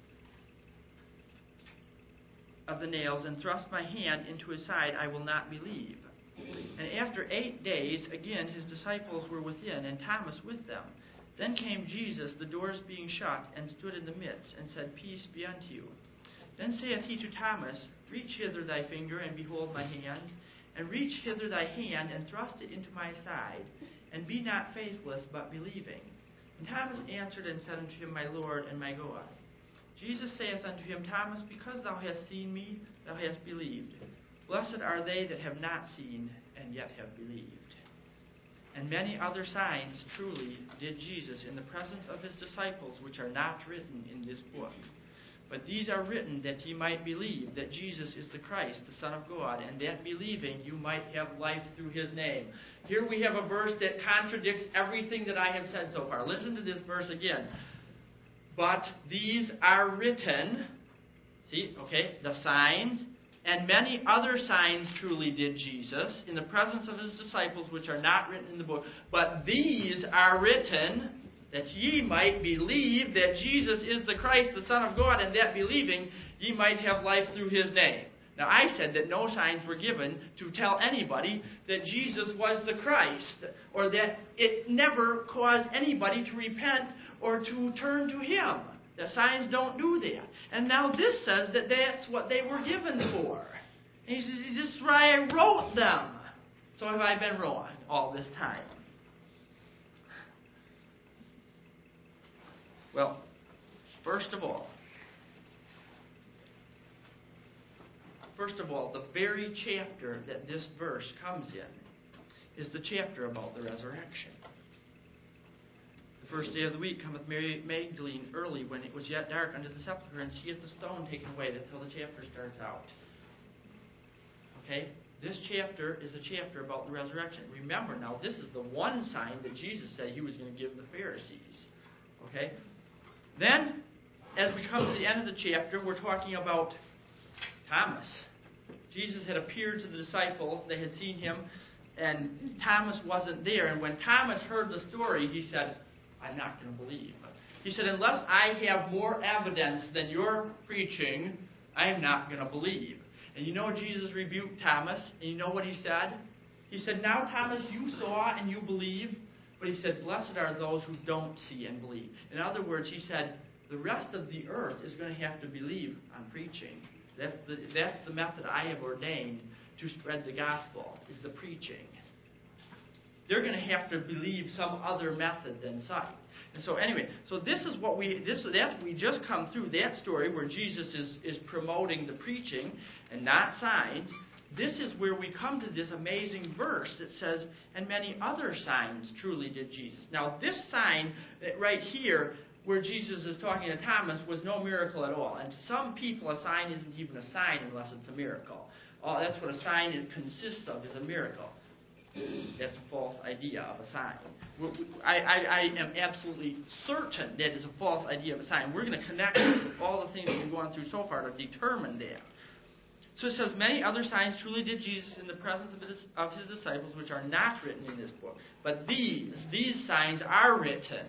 of the nails, and thrust my hand into his side, I will not believe. And after eight days, again his disciples were within, and Thomas with them. Then came Jesus, the doors being shut, and stood in the midst, and said, Peace be unto you. Then saith he to Thomas, Reach hither thy finger, and behold my hand, and reach hither thy hand, and thrust it into my side, and be not faithless, but believing. And Thomas answered and said unto him, My Lord and my God. Jesus saith unto him, Thomas, because thou hast seen me, thou hast believed. Blessed are they that have not seen, and yet have believed. And many other signs truly did Jesus in the presence of his disciples, which are not written in this book. But these are written that ye might believe that Jesus is the Christ, the Son of God, and that believing you might have life through his name. Here we have a verse that contradicts everything that I have said so far. Listen to this verse again. But these are written, see, okay, the signs, and many other signs truly did Jesus in the presence of his disciples, which are not written in the book. But these are written that ye might believe that Jesus is the Christ, the Son of God, and that believing ye might have life through his name. Now, I said that no signs were given to tell anybody that Jesus was the Christ, or that it never caused anybody to repent or to turn to him. The signs don't do that. And now this says that that's what they were given for. And he says, this is why I wrote them. So have I been wrong all this time? Well, first of all, first of all, the very chapter that this verse comes in is the chapter about the resurrection. The first day of the week cometh Mary Magdalene early, when it was yet dark, unto the sepulchre, and seeth the stone taken away. That's how the chapter starts out. Okay? This chapter is a chapter about the resurrection. Remember, now, this is the one sign that Jesus said he was going to give the Pharisees. Okay? Then, as we come to the end of the chapter, we're talking about Thomas. Jesus had appeared to the disciples. They had seen him, and Thomas wasn't there. And when Thomas heard the story, he said, I'm not going to believe. He said, unless I have more evidence than you're preaching, I am not going to believe. And you know Jesus rebuked Thomas, and you know what he said? He said, now, Thomas, you saw and you believe. But he said, blessed are those who don't see and believe. In other words, he said, the rest of the earth is going to have to believe on preaching. That's the, that's the method I have ordained to spread the gospel, is the preaching. They're going to have to believe some other method than sight. And so anyway, so this is what we, this that we just come through that story where Jesus is, is promoting the preaching and not signs. This is where we come to this amazing verse that says, and many other signs truly did Jesus. Now, this sign that right here, where Jesus is talking to Thomas, was no miracle at all. And to some people, a sign isn't even a sign unless it's a miracle. Oh, that's what a sign is, consists of, is a miracle. That's a false idea of a sign. I, I, I am absolutely certain that is a false idea of a sign. We're going to connect all the things that we've gone through so far to determine that. So it says, many other signs truly did Jesus in the presence of his, of his disciples, which are not written in this book. But these, these signs are written,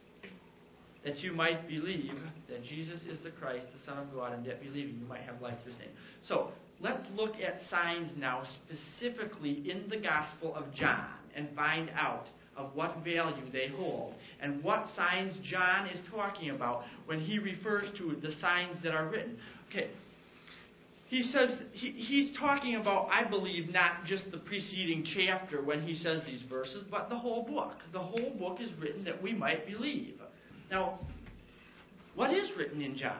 that you might believe that Jesus is the Christ, the Son of God, and that believing you might have life through his name. So let's look at signs now specifically in the Gospel of John and find out of what value they hold and what signs John is talking about when he refers to the signs that are written. Okay. He says, he, he's talking about, I believe, not just the preceding chapter when he says these verses, but the whole book. The whole book is written that we might believe. Now, what is written in John?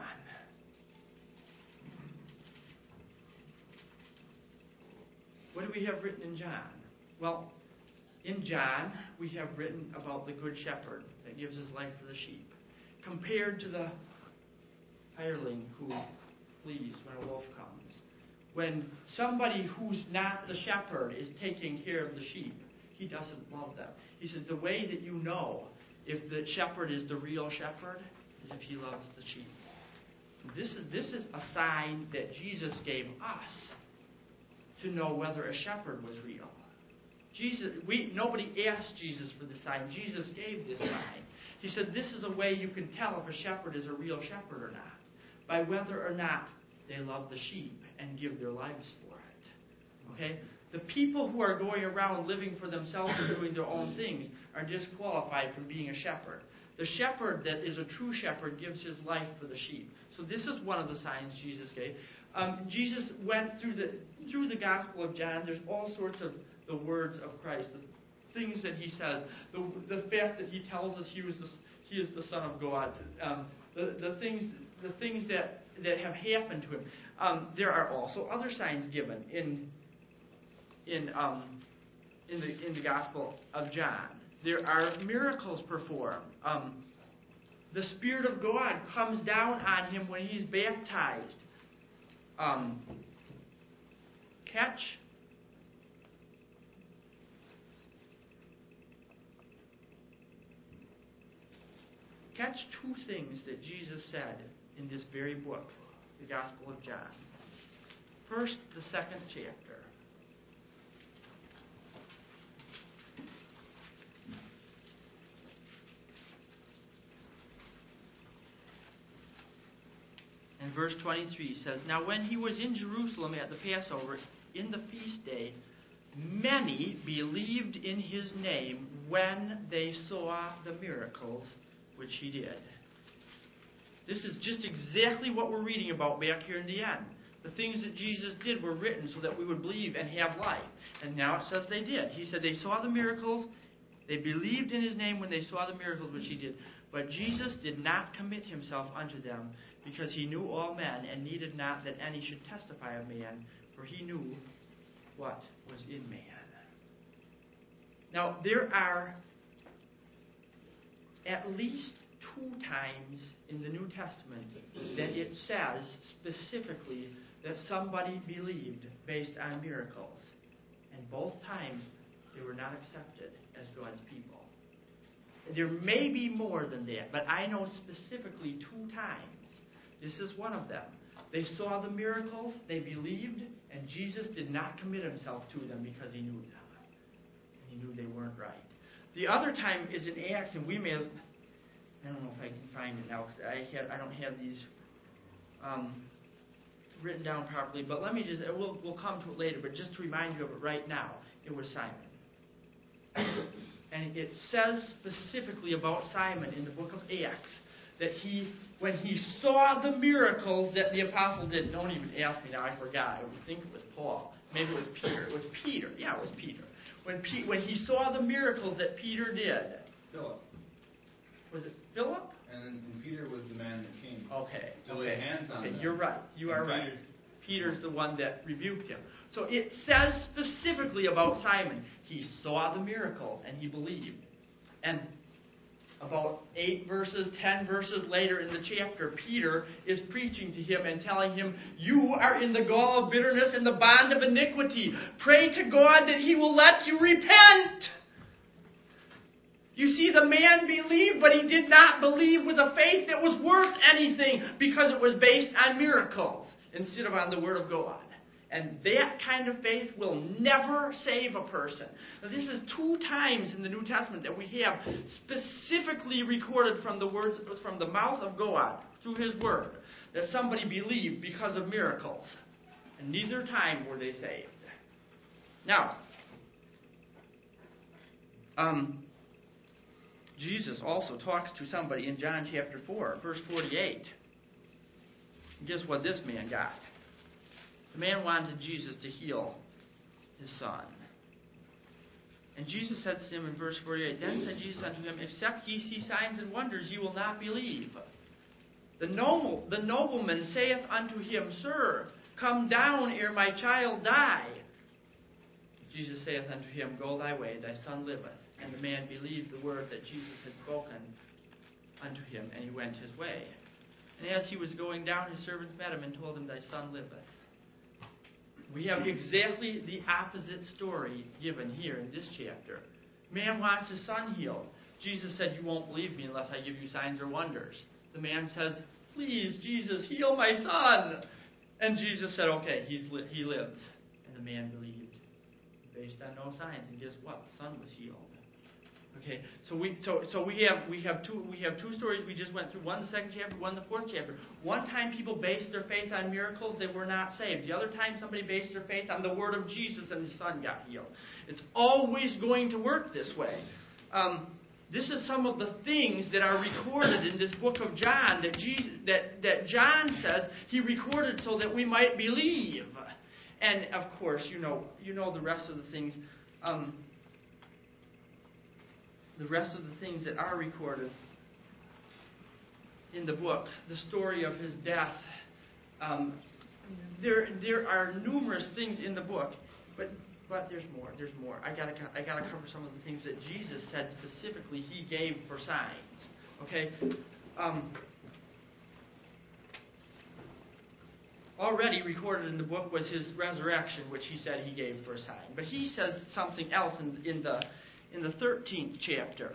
What do we have written in John? Well, in John, we have written about the Good Shepherd that gives his life for the sheep, compared to the hireling who flees when a wolf comes. When somebody who's not the shepherd is taking care of the sheep, he doesn't love them. He says the way that you know if the shepherd is the real shepherd is if he loves the sheep. This is, this is a sign that Jesus gave us to know whether a shepherd was real. Jesus, we nobody asked Jesus for the sign. Jesus gave this sign. He said this is a way you can tell if a shepherd is a real shepherd or not, by whether or not they love the sheep and give their lives for it. Okay? The people who are going around living for themselves and doing their own things are disqualified from being a shepherd. The shepherd that is a true shepherd gives his life for the sheep. So this is one of the signs Jesus gave. Um, Jesus went through the through the Gospel of John. There's all sorts of the words of Christ, the things that he says, the the fact that he tells us he was the, he is the Son of God, um, the the things the things that that have happened to him. Um, there are also other signs given in in um, in the in the Gospel of John. There are miracles performed. Um, the Spirit of God comes down on him when he's baptized. Um, catch catch two things that Jesus said in this very book, the Gospel of John. First, the second chapter. And verse twenty-three says, Now when he was in Jerusalem at the Passover, in the feast day, many believed in his name when they saw the miracles which he did. This is just exactly what we're reading about back here in the end. The things that Jesus did were written so that we would believe and have life. And now it says they did. He said they saw the miracles. They believed in his name when they saw the miracles which he did. But Jesus did not commit himself unto them, because he knew all men, and needed not that any should testify of man, for he knew what was in man. Now, there are at least two times in the New Testament that it says specifically that somebody believed based on miracles. And both times they were not accepted as God's people. There may be more than that, but I know specifically two times. This is one of them. They saw the miracles, they believed, and Jesus did not commit himself to them because he knew them. And he knew they weren't right. The other time is in Acts, and we may have, I don't know if I can find it now, because I, have, I don't have these um, written down properly, but let me just, we'll, we'll come to it later, but just to remind you of it right now, it was Simon. And it says specifically about Simon in the book of Acts that he, when he saw the miracles that the apostle did, don't even ask me now, I forgot. I would think it was Paul. Maybe it was Peter. It was Peter. Yeah, it was Peter. When, P, when he saw the miracles that Peter did. Philip. Was it Philip? And, and Peter was the man that came. Okay. To okay. lay hands on okay, them. You're right. You are and right. Peter, Peter's the one that rebuked him. So it says specifically about Simon, he saw the miracles and he believed. And about eight verses, ten verses later in the chapter, Peter is preaching to him and telling him, you are in the gall of bitterness and the bond of iniquity. Pray to God that he will let you repent. You see, the man believed, but he did not believe with a faith that was worth anything because it was based on miracles instead of on the Word of God. And that kind of faith will never save a person. Now, this is two times in the New Testament that we have specifically recorded from the words from the mouth of God through His Word that somebody believed because of miracles. And neither time were they saved. Now, um, Jesus also talks to somebody in John chapter four, verse forty-eight. Guess what this man got? The man wanted Jesus to heal his son. And Jesus said to him in verse forty-eight, Then said Jesus unto him, Except ye see signs and wonders, ye will not believe. The noble, the nobleman saith unto him, Sir, come down ere my child die. Jesus saith unto him, Go thy way, thy son liveth. And the man believed the word that Jesus had spoken unto him, and he went his way. And as he was going down, his servants met him and told him, Thy son liveth. We have exactly the opposite story given here in this chapter. Man wants his son healed. Jesus said, You won't believe me unless I give you signs or wonders. The man says, Please, Jesus, heal my son. And Jesus said, Okay, he's li- he lives. And the man believed based on no signs. And guess what? The son was healed. Okay, so we so so we have we have two we have two stories we just went through. One the second chapter, one the fourth chapter. One time people based their faith on miracles, they were not saved. The other time somebody based their faith on the word of Jesus and his son got healed. It's always going to work this way. Um, this is some of the things that are recorded in this book of John that Jesus, that that John says he recorded so that we might believe. And of course, you know you know the rest of the things. Um, The rest of the things that are recorded in the book, the story of his death. Um, there, there are numerous things in the book, but but there's more. There's more. I gotta I gotta cover some of the things that Jesus said specifically He gave for signs. Okay, Um, already recorded in the book was his resurrection, which he said he gave for a sign. But he says something else in, in the in the thirteenth chapter.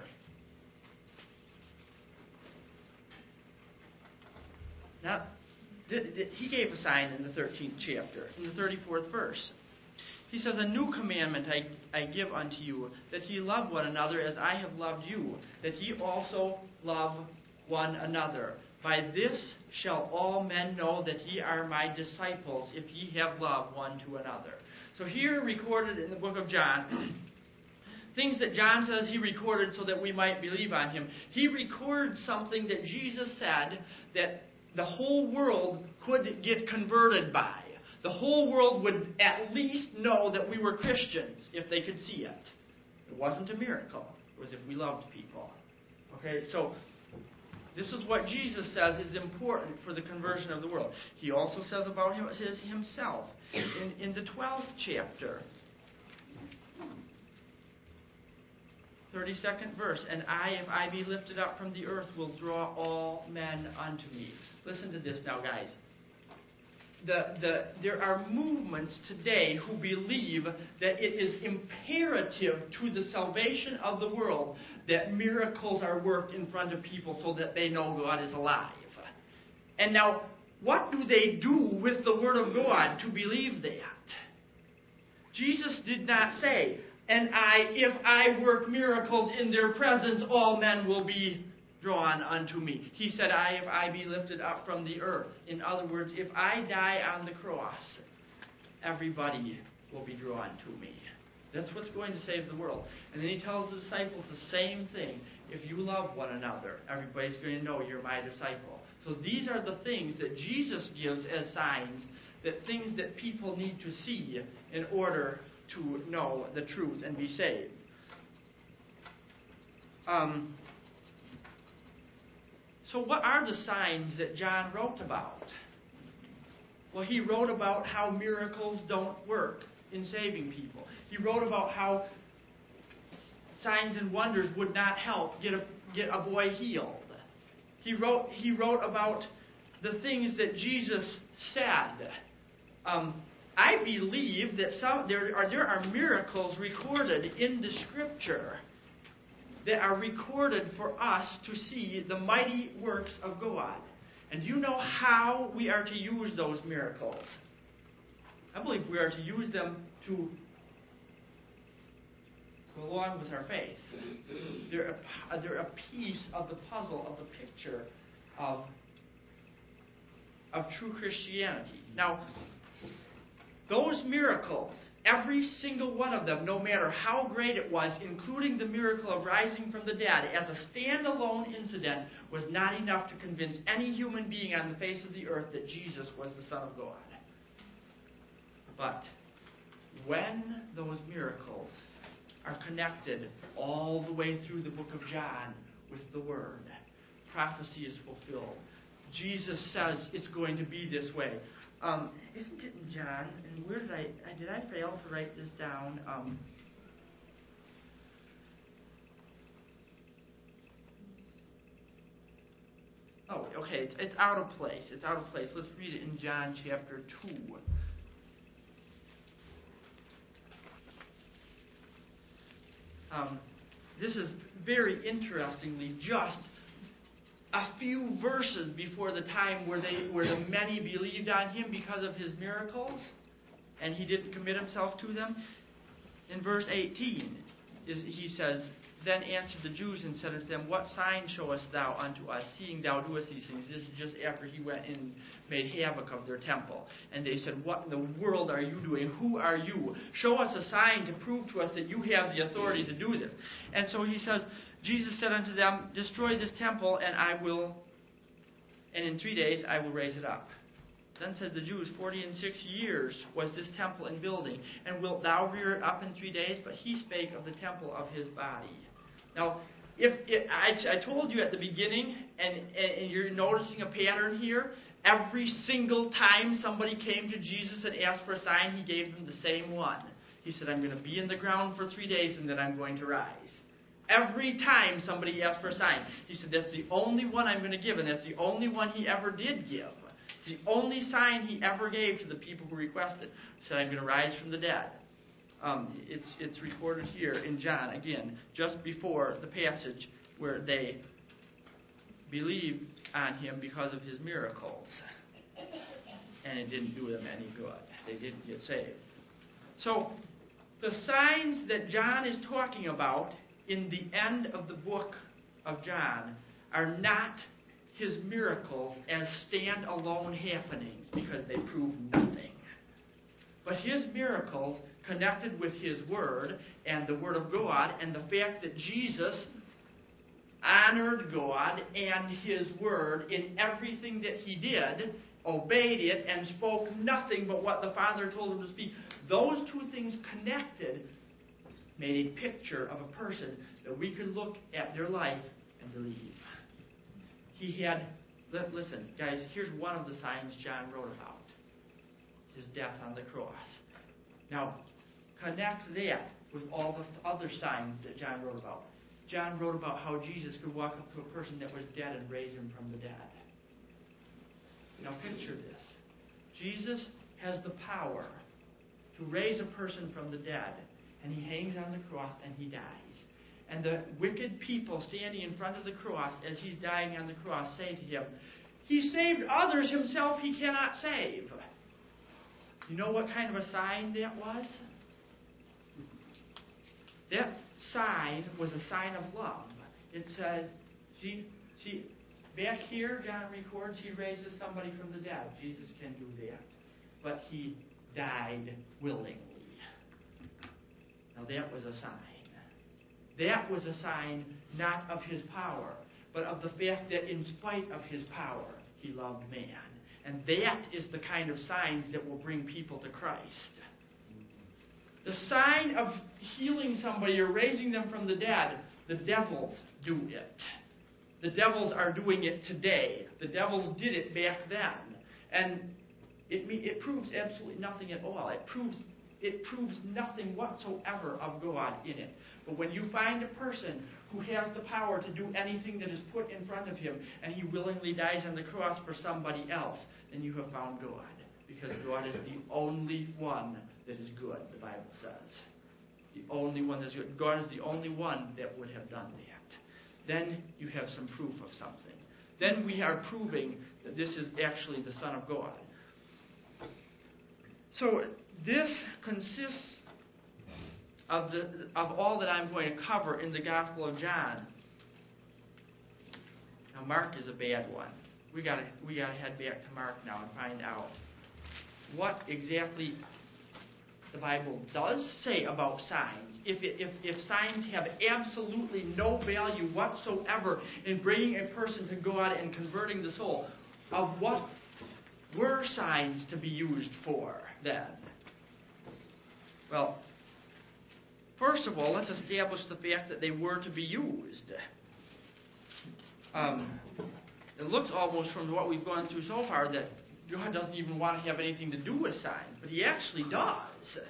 Now, th- th- he gave a sign in the thirteenth chapter, in the thirty-fourth verse. He says, "A new commandment I, I give unto you, that ye love one another as I have loved you, that ye also love one another. By this shall all men know that ye are my disciples, if ye have love one to another." So here recorded in the book of John, things that John says he recorded so that we might believe on him. He records something that Jesus said that the whole world could get converted by. The whole world would at least know that we were Christians if they could see it. It wasn't a miracle. It was if we loved people. Okay, so this is what Jesus says is important for the conversion of the world. He also says about him, his, himself in, in the twelfth chapter, thirty-second verse, "And I, if I be lifted up from the earth, will draw all men unto me." Listen to this now, guys. The, the, there are movements today who believe that it is imperative to the salvation of the world that miracles are worked in front of people so that they know God is alive. And now, what do they do with the Word of God to believe that? Jesus did not say, "And I, if I work miracles in their presence, all men will be drawn unto me." He said, "I, if I be lifted up from the earth." In other words, if I die on the cross, everybody will be drawn to me. That's what's going to save the world. And then he tells the disciples the same thing. If you love one another, everybody's going to know you're my disciple. So these are the things that Jesus gives as signs, that things that people need to see in order to know the truth and be saved. Um... So what are the signs that John wrote about? Well, he wrote about how miracles don't work in saving people. He wrote about how signs and wonders would not help get a, get a boy healed. He wrote, he wrote about the things that Jesus said. Um, I believe that some there are, there are miracles recorded in the Scripture that are recorded for us to see the mighty works of God. And do you know how we are to use those miracles? I believe we are to use them to go along with our faith. They're a, they're a piece of the puzzle, of the picture of, of true Christianity. Now, those miracles, every single one of them, no matter how great it was, including the miracle of rising from the dead, as a standalone incident, was not enough to convince any human being on the face of the earth that Jesus was the Son of God. But when those miracles are connected all the way through the book of John with the Word, prophecy is fulfilled. Jesus says it's going to be this way. Um, isn't it in John? And where did I, did I fail to write this down? Um, oh, okay, it's, it's out of place. It's out of place. Let's read it in John chapter two. Um, this is very interestingly just a few verses before the time where they where the many believed on him because of his miracles, and he didn't commit himself to them. In verse eighteen, is, he says, "Then answered the Jews and said unto them, What sign showest thou unto us, seeing thou doest these things?" This is just after he went and made havoc of their temple. And they said, "What in the world are you doing? Who are you? Show us a sign to prove to us that you have the authority to do this." And so he says, Jesus said unto them, "Destroy this temple, and I will, and in three days I will raise it up." Then said the Jews, Forty and six years was this temple in building, and wilt thou rear it up in three days? But he spake of the temple of his body. Now, if it, I, I told you at the beginning, and, and you're noticing a pattern here, every single time somebody came to Jesus and asked for a sign, he gave them the same one. He said, "I'm going to be in the ground for three days, and then I'm going to rise." Every time somebody asked for a sign, he said, that's the only one I'm going to give, and that's the only one he ever did give. It's the only sign he ever gave to the people who requested. He said, I'm going to rise from the dead. Um, it's, it's recorded here in John, again, just before the passage where they believed on him because of his miracles. And it didn't do them any good. They didn't get saved. So, the signs that John is talking about in the end of the book of John are not his miracles as stand-alone happenings, because they prove nothing. But his miracles connected with his Word and the Word of God, and the fact that Jesus honored God and His Word in everything that He did, obeyed it, and spoke nothing but what the Father told Him to speak. Those two things connected made a picture of a person that we could look at their life and believe. He had, listen, guys, here's one of the signs John wrote about. His death on the cross. Now, connect that with all the other signs that John wrote about. John wrote about how Jesus could walk up to a person that was dead and raise him from the dead. Now picture this. Jesus has the power to raise a person from the dead, and he hangs on the cross and he dies. And the wicked people standing in front of the cross as he's dying on the cross say to him, he saved others, himself he cannot save. You know what kind of a sign that was? That sign was a sign of love. It says, see, see, back here, John records he raises somebody from the dead. Jesus can do that. But he died willingly. Now that was a sign. That was a sign not of his power, but of the fact that in spite of his power, he loved man. And that is the kind of signs that will bring people to Christ. The sign of healing somebody or raising them from the dead, the devils do it. The devils are doing it today. The devils did it back then. And it, it proves absolutely nothing at all. It proves, it proves nothing whatsoever of God in it. But when you find a person who has the power to do anything that is put in front of him, and he willingly dies on the cross for somebody else, then you have found God. Because God is the only one that is good, the Bible says. The only one that is good. God is the only one that would have done that. Then you have some proof of something. Then we are proving that this is actually the Son of God. So this consists of the of all that I'm going to cover in the Gospel of John. Now Mark is a bad one. We gotta we gotta head back to Mark now and find out what exactly the Bible does say about signs. If, it, if, if signs have absolutely no value whatsoever in bringing a person to God and converting the soul, of what were signs to be used for then? Well, first of all, let's establish the fact that they were to be used. Um, it looks almost from what we've gone through so far that God doesn't even want to have anything to do with signs, but He actually does.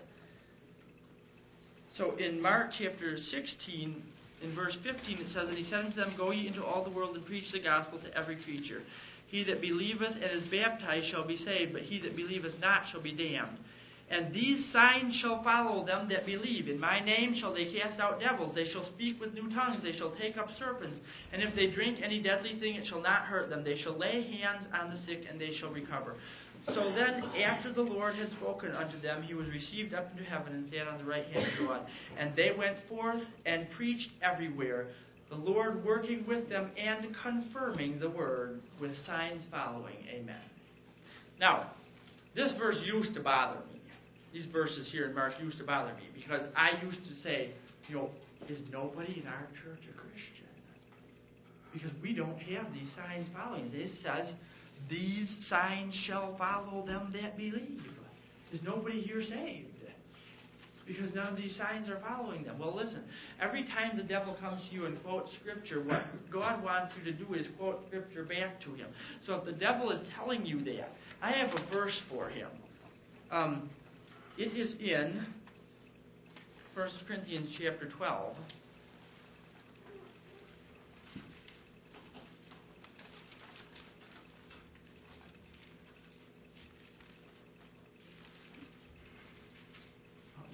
So in Mark chapter sixteen, in verse fifteen, it says, and He said unto them, go ye into all the world and preach the gospel to every creature. He that believeth and is baptized shall be saved, but he that believeth not shall be damned. And these signs shall follow them that believe. In my name shall they cast out devils. They shall speak with new tongues. They shall take up serpents. And if they drink any deadly thing, it shall not hurt them. They shall lay hands on the sick, and they shall recover. So then, after the Lord had spoken unto them, He was received up into heaven and sat on the right hand of God. And they went forth and preached everywhere, the Lord working with them and confirming the word with signs following. Amen. Now, this verse used to bother me. These verses here in Mark used to bother me because I used to say, you know, is nobody in our church a Christian? Because we don't have these signs following. It says, these signs shall follow them that believe. Is nobody here saved? Because none of these signs are following them. Well, listen, every time the devil comes to you and quotes Scripture, what God wants you to do is quote Scripture back to him. So if the devil is telling you that, I have a verse for him. Um... It is in First Corinthians chapter twelve.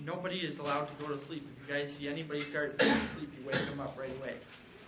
Nobody is allowed to go to sleep. If you guys see anybody start to sleep, you wake them up right away.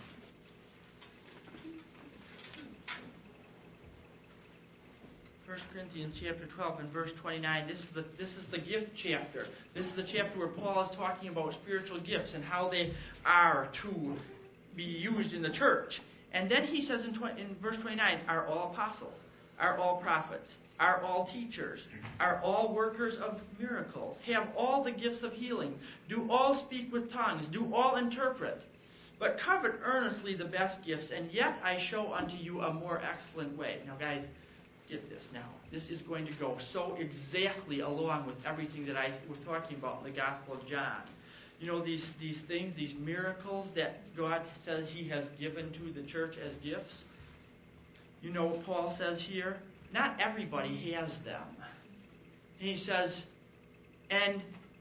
First Corinthians chapter twelve and verse twenty-nine. This is the this is the gift chapter. This is the chapter where Paul is talking about spiritual gifts and how they are to be used in the church. And then he says in, twenty, in verse twenty-nine, are all apostles, are all prophets, are all teachers, are all workers of miracles, have all the gifts of healing, do all speak with tongues, do all interpret. But covet earnestly the best gifts, and yet I show unto you a more excellent way. Now, guys, get this now. This is going to go so exactly along with everything that I was talking about in the Gospel of John. You know, these, these things, these miracles that God says He has given to the church as gifts. You know what Paul says here? Not everybody has them. He says, and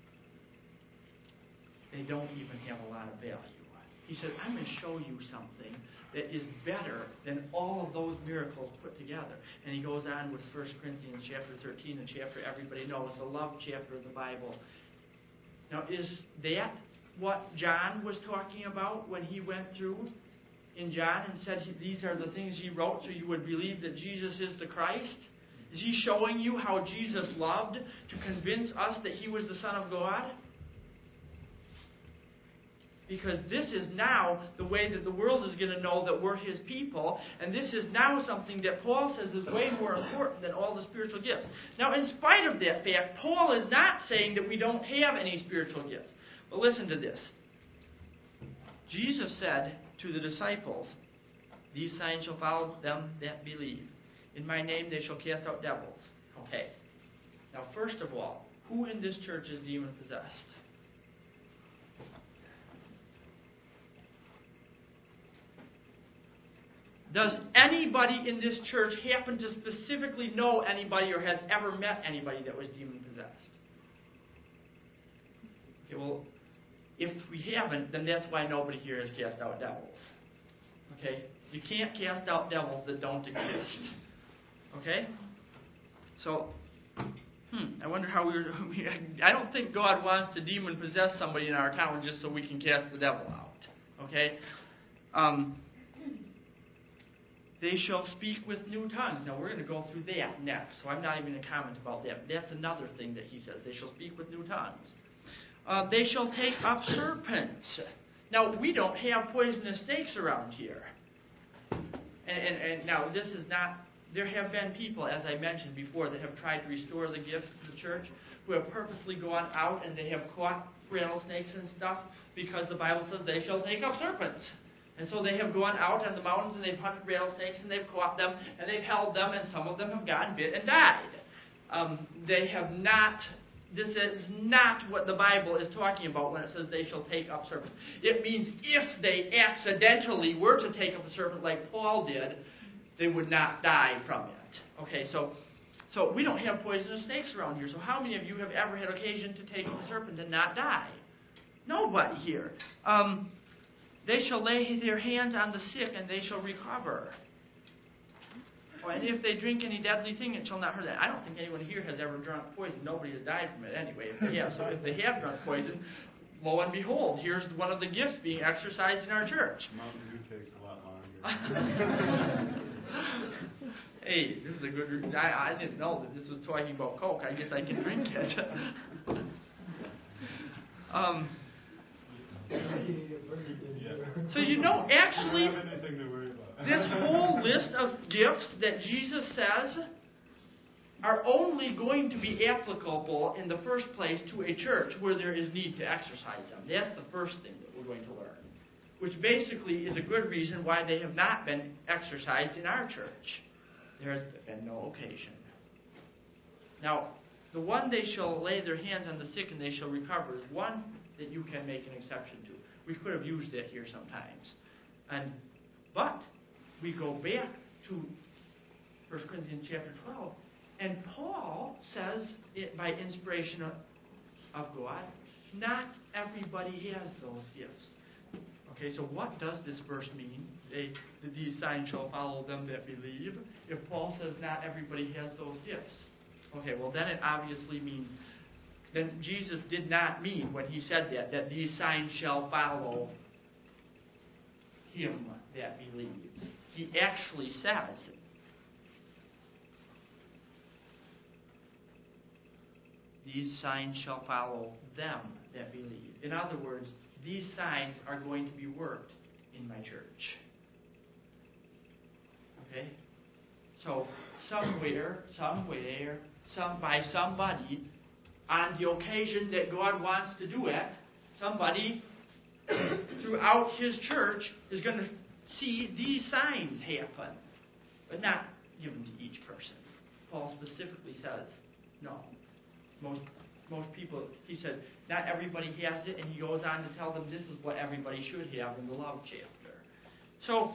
they don't even have a lot of value. He says, I'm going to show you something that is better than all of those miracles put together. And he goes on with First Corinthians chapter thirteen, a chapter everybody knows, the love chapter of the Bible. Now, is that what John was talking about when he went through in John and said he, these are the things he wrote so you would believe that Jesus is the Christ? Is he showing you how Jesus loved to convince us that he was the Son of God? Because this is now the way that the world is going to know that we're His people. And this is now something that Paul says is way more important than all the spiritual gifts. Now, in spite of that fact, Paul is not saying that we don't have any spiritual gifts. But listen to this. Jesus said to the disciples, these signs shall follow them that believe. In my name they shall cast out devils. Okay. Now, first of all, who in this church is demon-possessed? Does anybody in this church happen to specifically know anybody or has ever met anybody that was demon-possessed? Okay, well, if we haven't, then that's why nobody here has cast out devils. Okay? You can't cast out devils that don't exist. Okay? So, hmm, I wonder how we were... I don't think God wants to demon-possess somebody in our town just so we can cast the devil out. Okay? Um... They shall speak with new tongues. Now, we're going to go through that next, so I'm not even going to comment about that. That's another thing that he says. They shall speak with new tongues. Uh, they shall take up serpents. Now, we don't have poisonous snakes around here. And, and, and now, this is not... There have been people, as I mentioned before, that have tried to restore the gifts to the church, who have purposely gone out and they have caught rattlesnakes and stuff, because the Bible says they shall take up serpents. And so they have gone out on the mountains and they've hunted rattlesnakes and they've caught them and they've held them, and some of them have gotten bit and died. Um, they have not, this is not what the Bible is talking about when it says they shall take up serpents. It means if they accidentally were to take up a serpent like Paul did, they would not die from it. Okay, so so we don't have poisonous snakes around here. So how many of you have ever had occasion to take up a serpent and not die? Nobody here. Um... They shall lay their hands on the sick, and they shall recover. Oh, and if they drink any deadly thing, it shall not hurt them. I don't think anyone here has ever drunk poison. Nobody has died from it anyway. If they have, so if they have drunk poison, lo and behold, here's one of the gifts being exercised in our church. Mountain Dew takes a lot longer. Hey, this is a good... I, I didn't know that this was talking about Coke. I guess I can drink it. um... So you know, actually, this whole list of gifts that Jesus says are only going to be applicable in the first place to a church where there is need to exercise them. That's the first thing that we're going to learn, which basically is a good reason why they have not been exercised in our church. There has been no occasion. Now, the one they shall lay their hands on the sick and they shall recover is one that you can make an exception to. We could have used that here sometimes. And but we go back to First Corinthians chapter twelve, and Paul says, it, by inspiration of, of God, not everybody has those gifts. Okay, so what does this verse mean? They, these signs shall follow them that believe. If Paul says not everybody has those gifts. Okay, well then it obviously means then Jesus did not mean when he said that, that these signs shall follow him that believes. He actually says, these signs shall follow them that believe. In other words, these signs are going to be worked in my church. Okay? So, somewhere, somewhere, some by somebody, on the occasion that God wants to do it, somebody throughout His church is going to see these signs happen, but not given to each person. Paul specifically says, no. Most most people, he said, not everybody has it, and he goes on to tell them this is what everybody should have in the love chapter. So,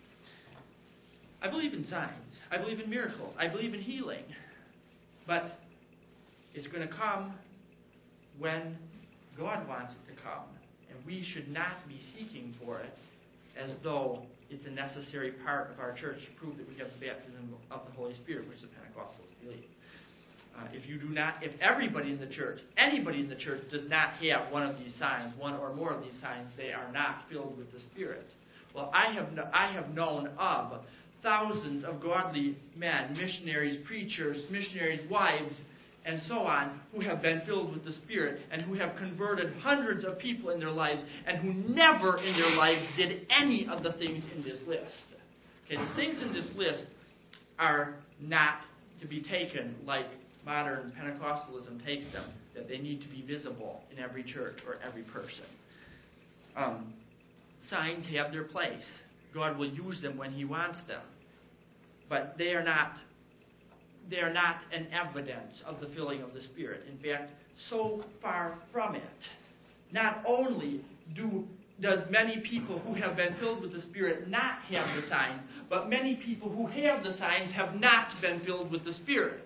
I believe in signs. I believe in miracles. I believe in healing. But it's going to come when God wants it to come. And we should not be seeking for it as though it's a necessary part of our church to prove that we have the baptism of the Holy Spirit, which the Pentecostals believe. Uh, if you do not, if everybody in the church, anybody in the church does not have one of these signs, one or more of these signs, they are not filled with the Spirit. Well, I have no, I have known of thousands of godly men, missionaries, preachers, missionaries' wives, and so on, who have been filled with the Spirit and who have converted hundreds of people in their lives and who never in their lives did any of the things in this list. Okay, the things in this list are not to be taken like modern Pentecostalism takes them, that they need to be visible in every church or every person. Um, signs have their place. God will use them when He wants them. But they are not they are not an evidence of the filling of the Spirit. In fact, so far from it. Not only do does many people who have been filled with the Spirit not have the signs, but many people who have the signs have not been filled with the Spirit.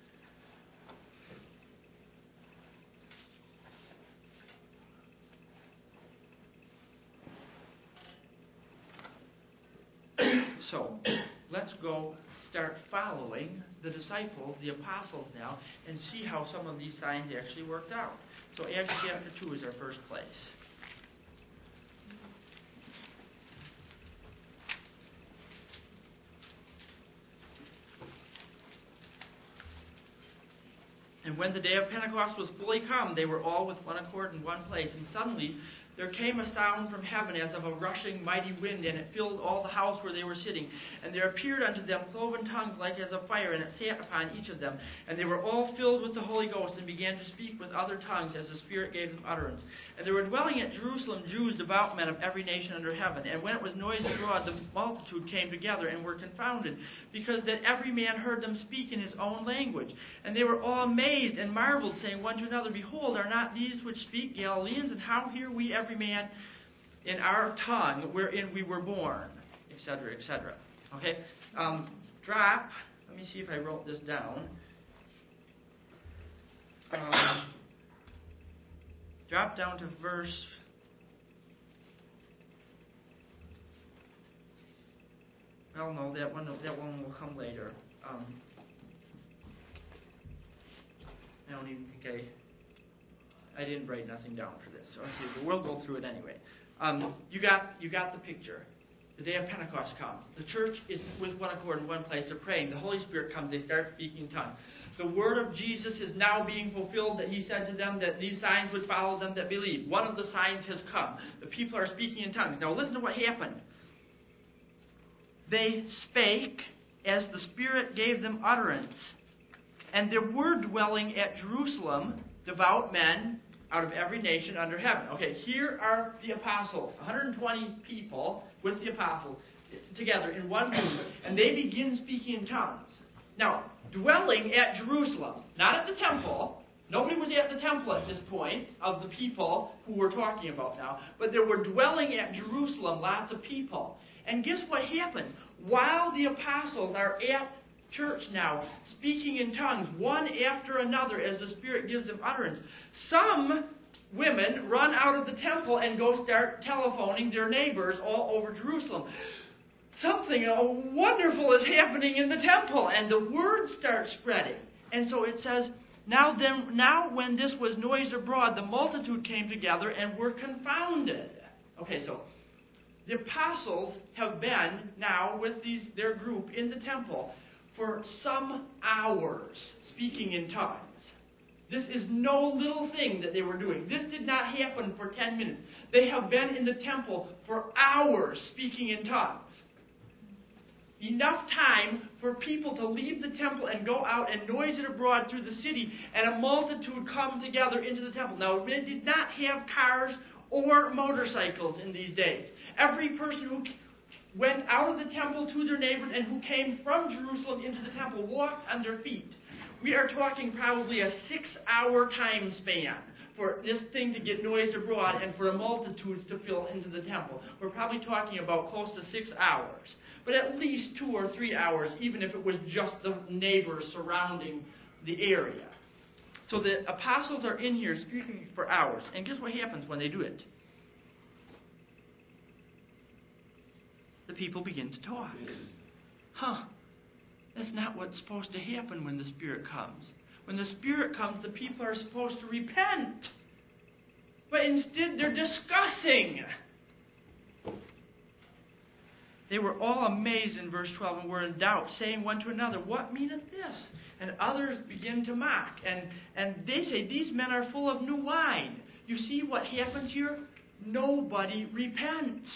So, let's go start following the disciples, the apostles now, and see how some of these signs actually worked out. So Acts chapter two is our first place. And when the day of Pentecost was fully come, they were all with one accord in one place. And suddenly there came a sound from heaven as of a rushing mighty wind, and it filled all the house where they were sitting. And there appeared unto them cloven tongues like as of fire, and it sat upon each of them. And they were all filled with the Holy Ghost, and began to speak with other tongues as the Spirit gave them utterance. And there were dwelling at Jerusalem Jews, devout men of every nation under heaven. And when it was noised abroad, the multitude came together and were confounded, because that every man heard them speak in his own language. And they were all amazed and marveled, saying one to another, Behold, are not these which speak Galileans? And how hear we every man in our tongue wherein we were born? Etc., et cetera. Okay? Um, drop. Let me see if I wrote this down. Um, drop down to verse... Well, no, that one, that one will come later. Um, I don't even think I... I didn't write nothing down for this, so okay, but we'll go through it anyway. Um, you got you got the picture. The day of Pentecost comes. The church is with one accord in one place. They're praying. The Holy Spirit comes. They start speaking in tongues. The word of Jesus is now being fulfilled, that He said to them that these signs would follow them that believe. One of the signs has come. The people are speaking in tongues. Now listen to what happened. They spake as the Spirit gave them utterance. And there were dwelling at Jerusalem devout men out of every nation under heaven. Okay, here are the apostles, one hundred twenty people with the apostles together in one group, and they begin speaking in tongues. Now, dwelling at Jerusalem, not at the temple. Nobody was at the temple at this point of the people who we're talking about now, but they were dwelling at Jerusalem, lots of people. And guess what happened? While the apostles are at church now, speaking in tongues, one after another as the Spirit gives them utterance, some women run out of the temple and go start telephoning their neighbors all over Jerusalem. Something wonderful is happening in the temple, and the word starts spreading. And so it says Now then, now when this was noised abroad, the multitude came together and were confounded. Okay, so the apostles have been now with these their group in the temple for some hours, speaking in tongues. This is no little thing that they were doing. This did not happen for ten minutes. They have been in the temple for hours, speaking in tongues. Enough time for people to leave the temple and go out and noise it abroad through the city, and a multitude come together into the temple. Now, they did not have cars or motorcycles in these days. Every person who went out of the temple to their neighbors and who came from Jerusalem into the temple walked on their feet. We are talking probably a six-hour time span for this thing to get noised abroad and for the multitudes to fill into the temple. We're probably talking about close to six hours. But at least two or three hours, even if it was just the neighbors surrounding the area. So the apostles are in here speaking for hours. And guess what happens when they do it? The people begin to talk. Huh. That's not what's supposed to happen when the Spirit comes. When the Spirit comes, the people are supposed to repent. But instead, they're discussing. They were all amazed in verse twelve and were in doubt, saying one to another, "What meaneth this?" And others begin to mock. And, and they say, "These men are full of new wine." You see what happens here? Nobody repents.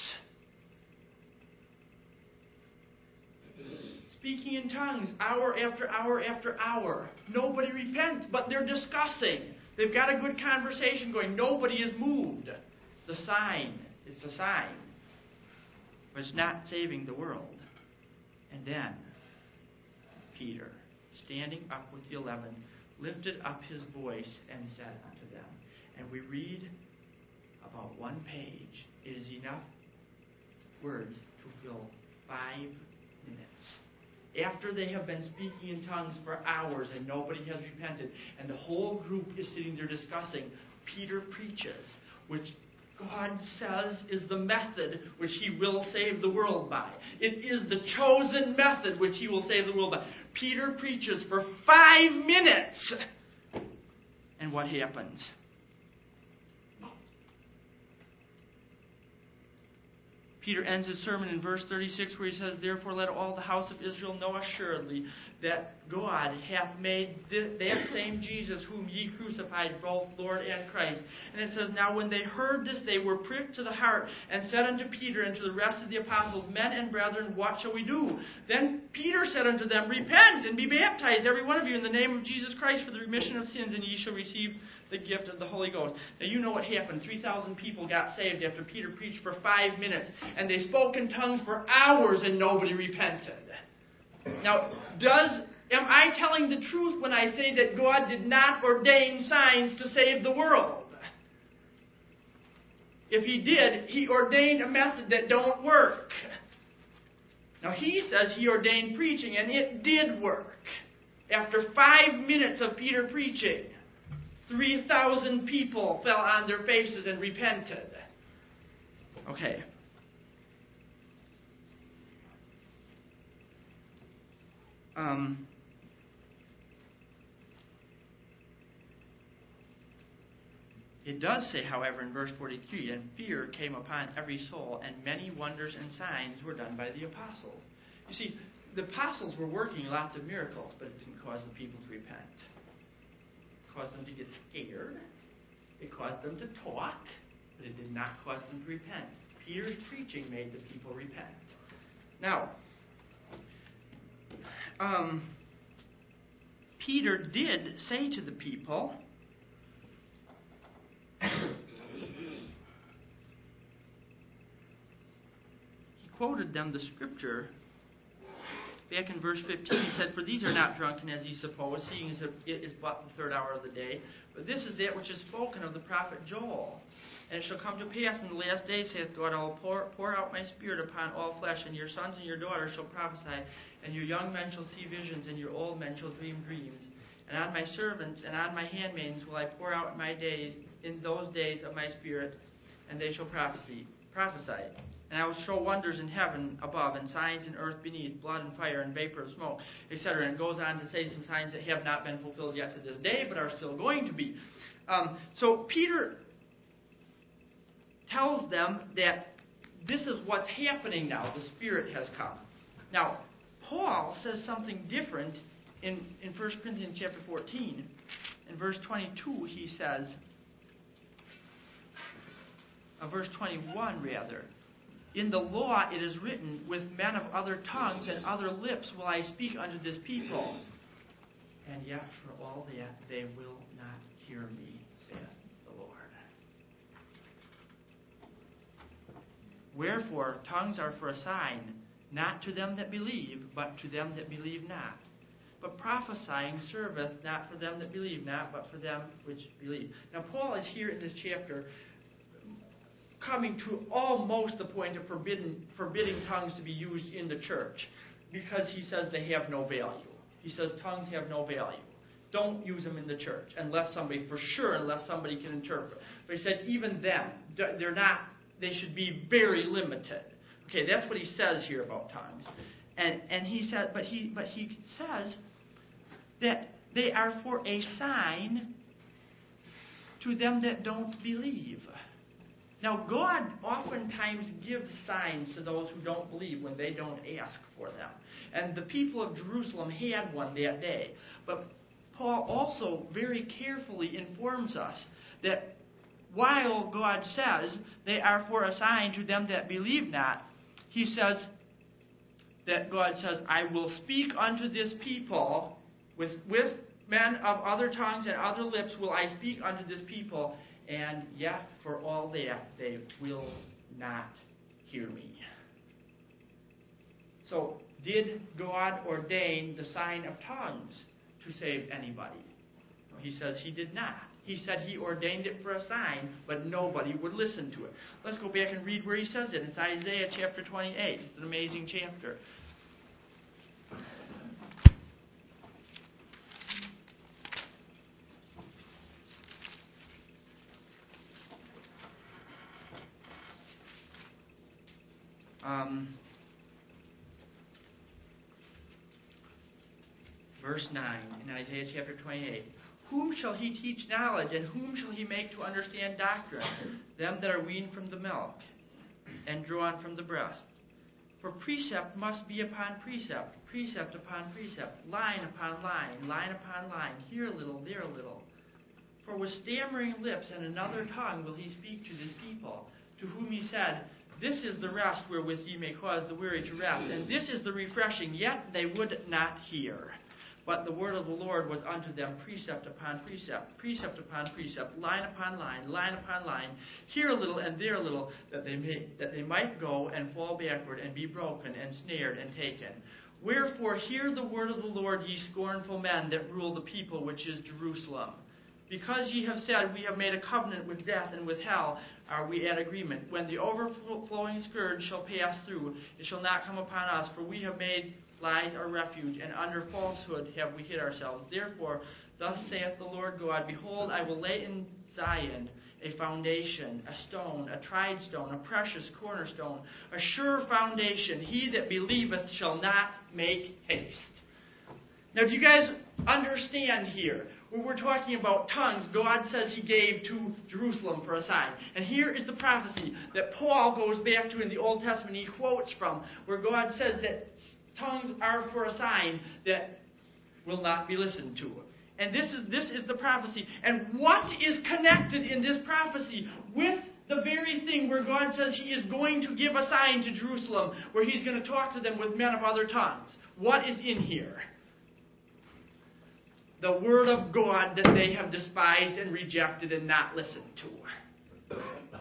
Speaking in tongues, hour after hour after hour. Nobody repents, but they're discussing. They've got a good conversation going. Nobody is moved. The sign. It's a sign. But it's not saving the world. And then, Peter, standing up with the eleven, lifted up his voice and said unto them. And we read about one page. It is enough words to fill five minutes. After they have been speaking in tongues for hours and nobody has repented, and the whole group is sitting there discussing, Peter preaches, which God says is the method which He will save the world by. It is the chosen method which He will save the world by. Peter preaches for five minutes. And what happens? Peter ends his sermon in verse thirty-six where he says, "Therefore let all the house of Israel know assuredly that God hath made th- that same Jesus whom ye crucified both Lord and Christ." And it says, "Now when they heard this, they were pricked to the heart, and said unto Peter and to the rest of the apostles, Men and brethren, what shall we do? Then Peter said unto them, Repent and be baptized, every one of you, in the name of Jesus Christ for the remission of sins, and ye shall receive the gift of the Holy Ghost." Now you know what happened. three thousand people got saved after Peter preached for five minutes. And they spoke in tongues for hours and nobody repented. Now, does am I telling the truth when I say that God did not ordain signs to save the world? If He did, He ordained a method that don't work. Now He says He ordained preaching, and it did work. After five minutes of Peter preaching, three thousand people fell on their faces and repented. Okay. Um, it does say, however, in verse forty-three, "And fear came upon every soul, and many wonders and signs were done by the apostles." You see, the apostles were working lots of miracles, but it didn't cause the people to repent. It caused them to get scared. It caused them to talk, but it did not cause them to repent. Peter's preaching made the people repent. Now, um, Peter did say to the people, he quoted them the scripture. Back in verse fifteen, he said, "For these are not drunken as ye suppose, seeing as it is but the third hour of the day. But this is that which is spoken of the prophet Joel. And it shall come to pass in the last days, saith God, I will pour, pour out my Spirit upon all flesh, and your sons and your daughters shall prophesy, and your young men shall see visions, and your old men shall dream dreams. And on my servants and on my handmaidens will I pour out my days in those days of my Spirit, and they shall prophesy. Prophesy. And I will show wonders in heaven above, and signs in earth beneath, blood and fire and vapor of smoke, et cetera. And it goes on to say some signs that have not been fulfilled yet to this day, but are still going to be. Um, so Peter tells them that this is what's happening now. The Spirit has come. Now, Paul says something different in, in First Corinthians chapter fourteen. In verse twenty-two, he says, uh, verse twenty-one rather, in the law it is written, with men of other tongues and other lips will I speak unto this people. And yet for all that they will not hear me, saith the Lord. Wherefore tongues are for a sign, not to them that believe, but to them that believe not. But prophesying serveth not for them that believe not, but for them which believe. Now Paul is here in this chapter coming to almost the point of forbidden, forbidding tongues to be used in the church, because he says they have no value. He says tongues have no value. Don't use them in the church unless somebody, for sure, unless somebody can interpret. But he said even them, they're not. They should be very limited. Okay, that's what he says here about tongues. And and he said, but he but he says that they are for a sign to them that don't believe. Now, God oftentimes gives signs to those who don't believe when they don't ask for them. And the people of Jerusalem had one that day. But Paul also very carefully informs us that while God says they are for a sign to them that believe not, he says that God says, I will speak unto this people, with, with men of other tongues and other lips will I speak unto this people, and yet for all that they will not hear me. So, did God ordain the sign of tongues to save anybody? He says he did not. He said he ordained it for a sign, but nobody would listen to it. Let's go back and read where he says it. It's Isaiah chapter twenty-eight. It's an amazing chapter. Um, verse nine in Isaiah chapter twenty-eight. Whom shall he teach knowledge, and whom shall he make to understand doctrine? Them that are weaned from the milk, and drawn from the breast. For precept must be upon precept, precept upon precept, line upon line, line upon line, here a little, there a little. For with stammering lips and another tongue will he speak to this people, to whom he said, this is the rest wherewith ye may cause the weary to rest, and this is the refreshing, yet they would not hear. But the word of the Lord was unto them precept upon precept, precept upon precept, line upon line, line upon line, here a little and there a little, that they may, that they might go and fall backward and be broken and snared and taken. Wherefore hear the word of the Lord, ye scornful men that rule the people which is Jerusalem. Because ye have said, we have made a covenant with death and with hell, are we at agreement. When the overflowing scourge shall pass through, it shall not come upon us, for we have made lies our refuge, and under falsehood have we hid ourselves. Therefore, thus saith the Lord God, behold, I will lay in Zion a foundation, a stone, a tried stone, a precious cornerstone, a sure foundation. He that believeth shall not make haste. Now, do you guys understand here? When we're talking about tongues, God says he gave to Jerusalem for a sign. And here is the prophecy that Paul goes back to in the Old Testament. He quotes from where God says that tongues are for a sign that will not be listened to. And this is this is the prophecy. And what is connected in this prophecy with the very thing where God says he is going to give a sign to Jerusalem, where he's going to talk to them with men of other tongues? What is in here? The word of God that they have despised and rejected and not listened to.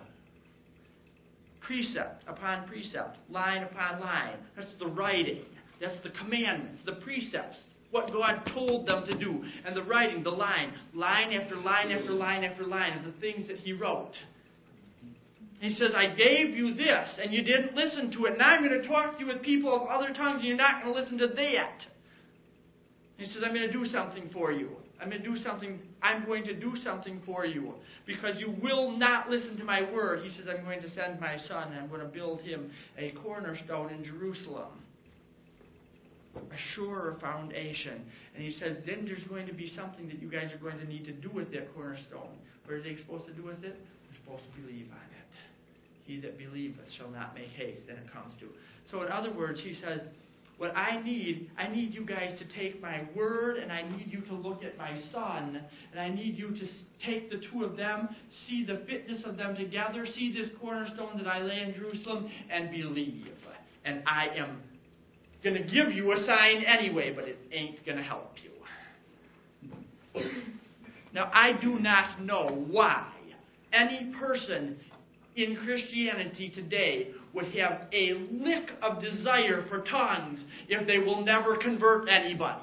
Precept upon precept, line upon line. That's the writing. That's the commandments, the precepts, what God told them to do. And the writing, the line, line after line after line after line of the things that he wrote. He says, I gave you this, and you didn't listen to it. Now I'm going to talk to you with people of other tongues, and you're not going to listen to that. He says, I'm going to do something for you. I'm going to do something. I'm going to do something for you because you will not listen to my word. He says, I'm going to send my son. I'm going to build him a cornerstone in Jerusalem, a surer foundation. And he says, then there's going to be something that you guys are going to need to do with that cornerstone. What are they supposed to do with it? They're supposed to believe on it. He that believeth shall not make haste. Then it comes to. So in other words, he says, what I need, I need you guys to take my word, and I need you to look at my son, and I need you to take the two of them, see the fitness of them together, see this cornerstone that I lay in Jerusalem, and believe. And I am going to give you a sign anyway, but it ain't going to help you. Now, I do not know why any person in Christianity today would have a lick of desire for tongues if they will never convert anybody.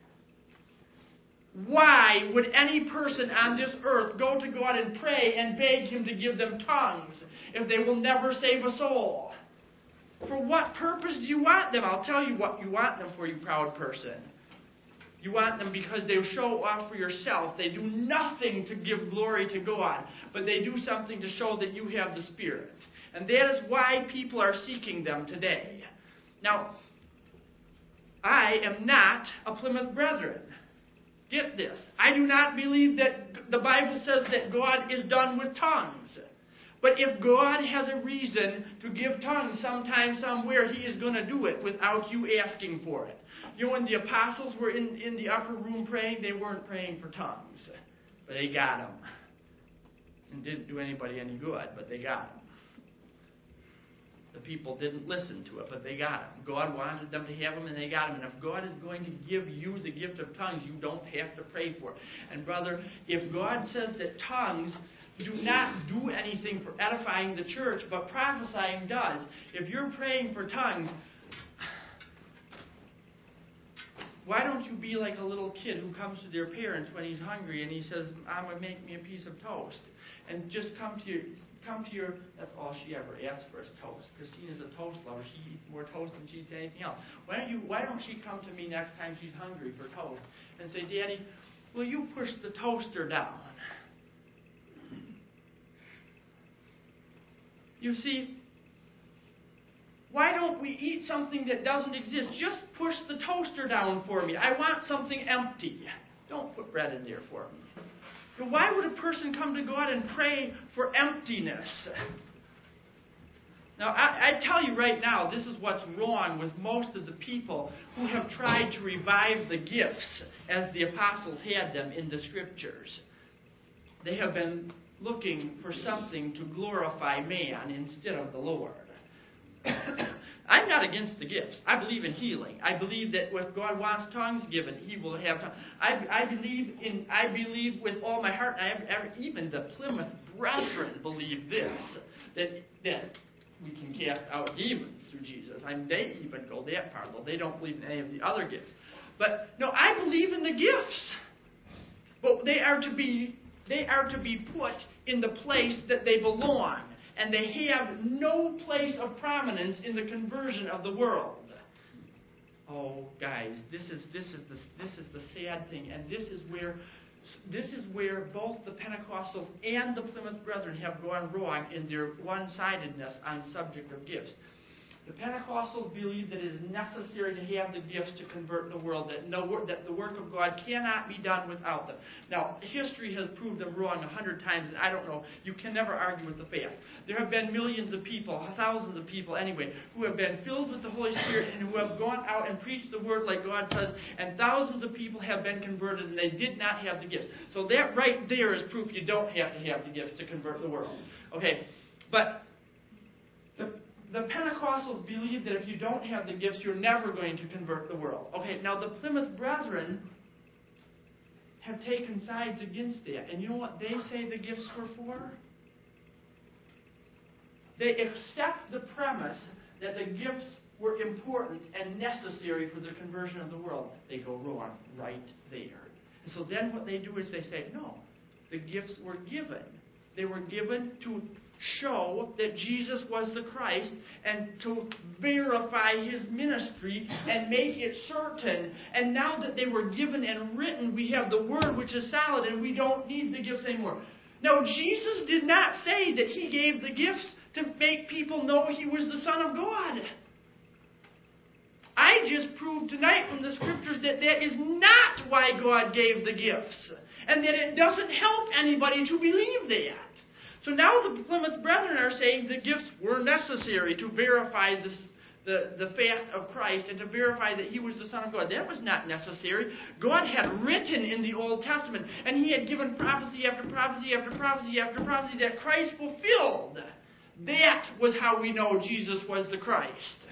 Why would any person on this earth go to God and pray and beg Him to give them tongues if they will never save a soul? For what purpose do you want them? I'll tell you what you want them for, you proud person. You want them because they show off for yourself. They do nothing to give glory to God, but they do something to show that you have the Spirit. And that is why people are seeking them today. Now, I am not a Plymouth Brethren. Get this. I do not believe that the Bible says that God is done with tongues. But if God has a reason to give tongues sometime, somewhere, He is going to do it without you asking for it. You know, when the apostles were in, in the upper room praying, they weren't praying for tongues. But they got them. And didn't do anybody any good, but they got them. The people didn't listen to it, but they got them. God wanted them to have them, and they got them. And if God is going to give you the gift of tongues, you don't have to pray for it. And brother, if God says that tongues do not do anything for edifying the church, but prophesying does, if you're praying for tongues, why don't you be like a little kid who comes to their parents when he's hungry and he says, Mama, make me a piece of toast. And just come to your, come to your, that's all she ever asks for is toast. Christina's a toast lover. She eats more toast than she eats anything else. Why don't you, why don't she come to me next time she's hungry for toast and say, Daddy, will you push the toaster down? You see, why don't we eat something that doesn't exist? Just push the toaster down for me. I want something empty. Don't put bread in there for me. But why would a person come to God and pray for emptiness? Now, I, I tell you right now, this is what's wrong with most of the people who have tried to revive the gifts as the apostles had them in the Scriptures. They have been looking for something to glorify man instead of the Lord. I'm not against the gifts. I believe in healing. I believe that if God wants tongues given, He will have tongues. I, I believe in. I believe with all my heart. I have, even the Plymouth Brethren believe this, that that we can cast out demons through Jesus. I mean, they even go that far, though they don't believe in any of the other gifts. But no, I believe in the gifts. But they are to be they are to be put in the place that they belong. And they have no place of prominence in the conversion of the world. Oh, guys, this is this is the this is the sad thing, and this is where this is where both the Pentecostals and the Plymouth Brethren have gone wrong in their one-sidedness on the subject of gifts. The Pentecostals believe that it is necessary to have the gifts to convert the world, that no that the work of God cannot be done without them. Now, history has proved them wrong a hundred times, and I don't know, you can never argue with the fact. There have been millions of people, thousands of people anyway, who have been filled with the Holy Spirit and who have gone out and preached the Word like God says, and thousands of people have been converted and they did not have the gifts. So that right there is proof you don't have to have the gifts to convert the world. Okay, but the The Pentecostals believe that if you don't have the gifts, you're never going to convert the world. Okay, now the Plymouth Brethren have taken sides against that. And you know what they say the gifts were for? They accept the premise that the gifts were important and necessary for the conversion of the world. They go wrong right there. And so then what they do is they say, no, the gifts were given. They were given to show that Jesus was the Christ and to verify his ministry and make it certain. And now that they were given and written, we have the Word which is solid and we don't need the gifts anymore. Now, Jesus did not say that he gave the gifts to make people know he was the Son of God. I just proved tonight from the Scriptures that that is not why God gave the gifts, and that it doesn't help anybody to believe that. So now the Plymouth Brethren are saying the gifts were necessary to verify this, the, the fact of Christ and to verify that he was the Son of God. That was not necessary. God had written in the Old Testament, and he had given prophecy after prophecy after prophecy after prophecy that Christ fulfilled. That was how we know Jesus was the Christ.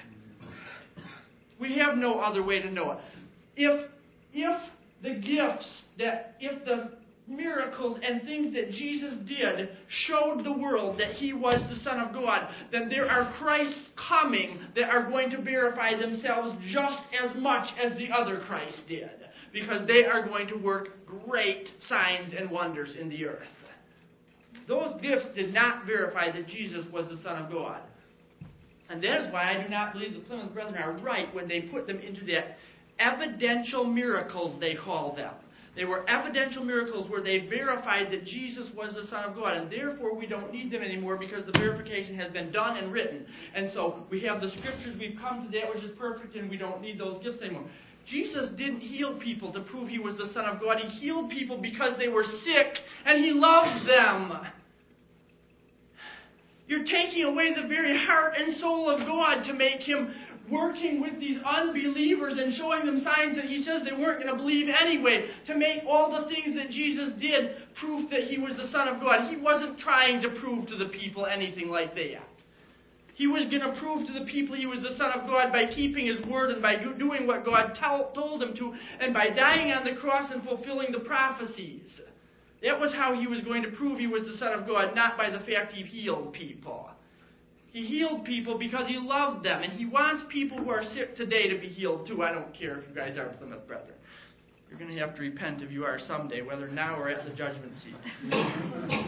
We have no other way to know it. If, if the gifts, that if the miracles and things that Jesus did showed the world that he was the Son of God, then there are Christs coming that are going to verify themselves just as much as the other Christ did, because they are going to work great signs and wonders in the earth. Those gifts did not verify that Jesus was the Son of God. And that is why I do not believe the Plymouth Brethren are right when they put them into that evidential miracles, they call them. They were evidential miracles where they verified that Jesus was the Son of God, and therefore we don't need them anymore because the verification has been done and written. And so we have the Scriptures, we've come to that which is perfect, and we don't need those gifts anymore. Jesus didn't heal people to prove he was the Son of God. He healed people because they were sick, and he loved them. You're taking away the very heart and soul of God to make him working with these unbelievers and showing them signs that he says they weren't going to believe anyway, to make all the things that Jesus did proof that he was the Son of God. He wasn't trying to prove to the people anything like that. He was going to prove to the people he was the Son of God by keeping his word and by doing what God tell, told him to, and by dying on the cross and fulfilling the prophecies. That was how he was going to prove he was the Son of God, not by the fact he healed people. He healed people because he loved them, and he wants people who are sick today to be healed too. I don't care if you guys are Plymouth Brethren. You're going to have to repent if you are someday, whether now or at the judgment seat.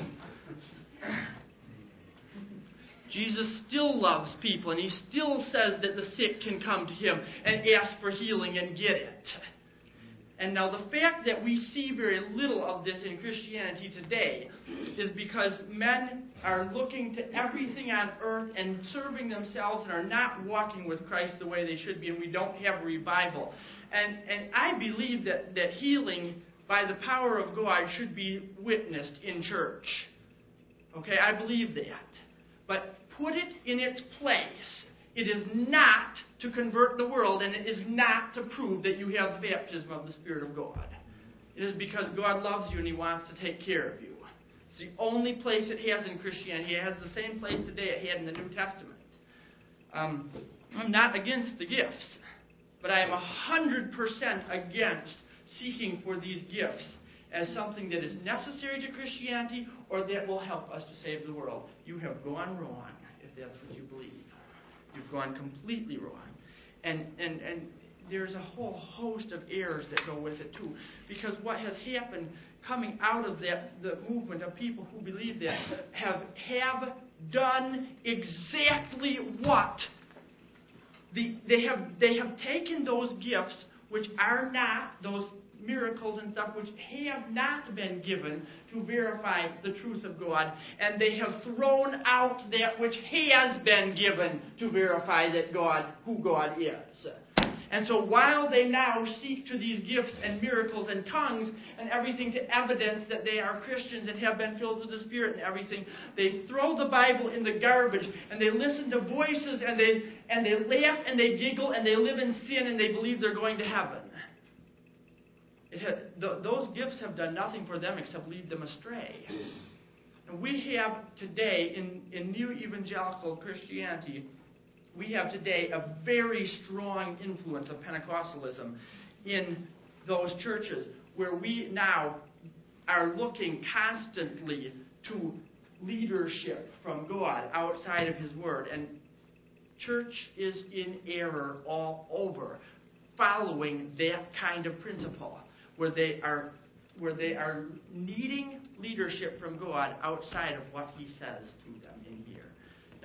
Jesus still loves people, and he still says that the sick can come to him and ask for healing and get it. And now the fact that we see very little of this in Christianity today is because men are looking to everything on earth and serving themselves and are not walking with Christ the way they should be, and we don't have a revival. And, and I believe that, that healing by the power of God should be witnessed in church. Okay, I believe that. But put it in its place. It is not to convert the world, and it is not to prove that you have the baptism of the Spirit of God. It is because God loves you and he wants to take care of you. It's the only place it has in Christianity. It has the same place today it had in the New Testament. Um, I'm not against the gifts, but I am one hundred percent against seeking for these gifts as something that is necessary to Christianity or that will help us to save the world. You have gone wrong if that's what you believe. You've gone completely wrong. And, and, and there's a whole host of errors that go with it too. Because what has happened coming out of that, the movement of people who believe that, have, have done exactly what? The, they, have, they have taken those gifts which are not, those miracles and stuff which have not been given to verify the truth of God, and they have thrown out that which has been given to verify that God, who God is. And so while they now seek to these gifts and miracles and tongues and everything to evidence that they are Christians and have been filled with the Spirit and everything, they throw the Bible in the garbage and they listen to voices and they and they laugh and they giggle and they live in sin and they believe they're going to heaven. It had, th- those gifts have done nothing for them except lead them astray. And we have today, in, in New Evangelical Christianity, we have today a very strong influence of Pentecostalism in those churches where we now are looking constantly to leadership from God outside of His Word. And church is in error all over, following that kind of principle, where they are where they are needing leadership from God outside of what He says to them in